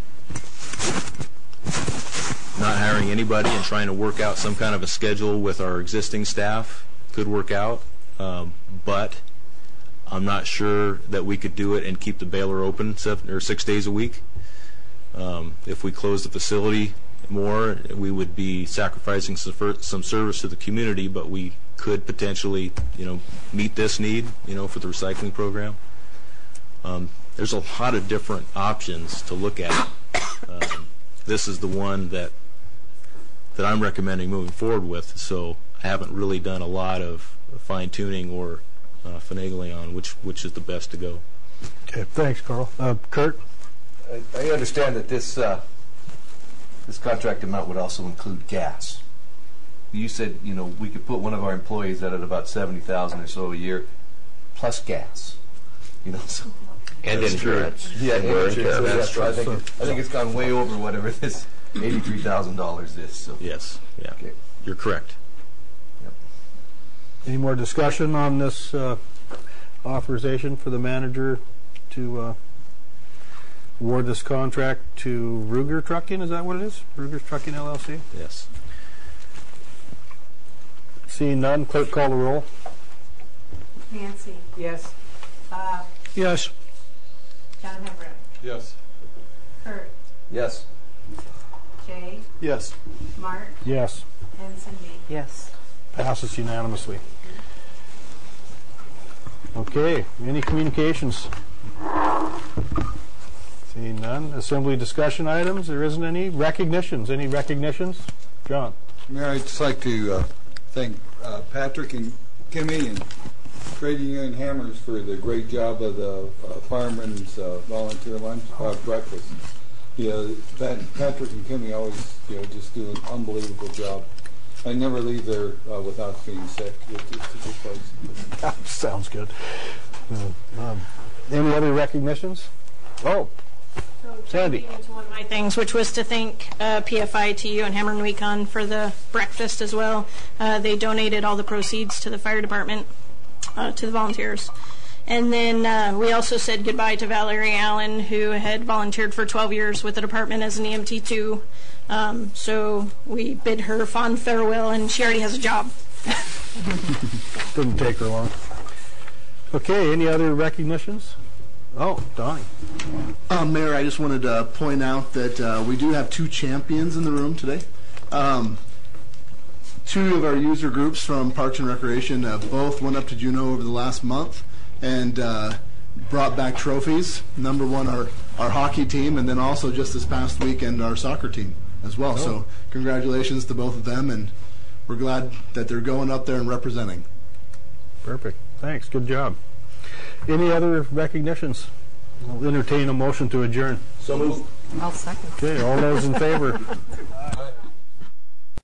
not hiring anybody and trying to work out some kind of a schedule with our existing staff could work out, um, but I'm not sure that we could do it and keep the baler open seven or six days a week. Um, if we close the facility more, we would be sacrificing some service to the community, but we could potentially, you know, meet this need, you know, for the recycling program. Um, there's a lot of different options to look at. Um, this is the one that that I'm recommending moving forward with, so I haven't really done a lot of fine-tuning or uh, finagling on which which is the best to go. Okay, thanks, Carl. Uh, Kurt? I, I understand that this uh, this contract amount would also include gas. You said, you know, we could put one of our employees out at about seventy thousand or so a year, plus gas. You know, so and insurance. Yeah, and and insurance. insurance. So that's, I think I think it's gone way over whatever this eighty-three thousand dollars is. So. Yes. Yeah. Okay. You're correct. Yep. Any more discussion on this uh, authorization for the manager to uh, award this contract to Ruger Trucking? Is that what it is? Ruger Trucking L L C? Yes. Seeing none, clerk call the roll. Nancy. Yes. Bob. Yes. John Hebron. Yes. Kurt. Yes. Jay. Yes. Mark. Yes. And Cindy. Yes. Passes unanimously. Okay, any communications? Seeing none. Assembly discussion items, there isn't any. Recognitions, any recognitions? John? Mayor, I'd just like to uh, thank uh, Patrick and Kimmy and Trading Union Hammers for the great job of the uh, firemen's uh, volunteer lunch uh, breakfast. Yeah, Pat, Patrick and Kimmy always, you know, just do an unbelievable job. I never leave there uh, without being sick. It's, it's a good place. Sounds good. Uh, um, any other recognitions? Oh, So Sandy. jumping into one of my things, which was to thank uh, P F I T U and Hammer and Recon for the breakfast as well. Uh, they donated all the proceeds to the fire department, uh, to the volunteers. And then uh, we also said goodbye to Valerie Allen, who had volunteered for twelve years with the department as an E M T too. Um, so we bid her fond farewell, and she already has a job. Didn't take her long. Okay, any other recognitions? Oh, Donnie. Um, Mayor, I just wanted to point out that uh, we do have two champions in the room today. Um, two of our user groups from Parks and Recreation uh, both went up to Juneau over the last month and uh, brought back trophies. Number one, our, our hockey team, and then also just this past weekend, our soccer team as well. Oh. So congratulations to both of them, and we're glad that they're going up there and representing. Perfect. Thanks. Good job. Any other recognitions? I'll entertain a motion to adjourn. So moved. I'll second. Okay, all those in favor?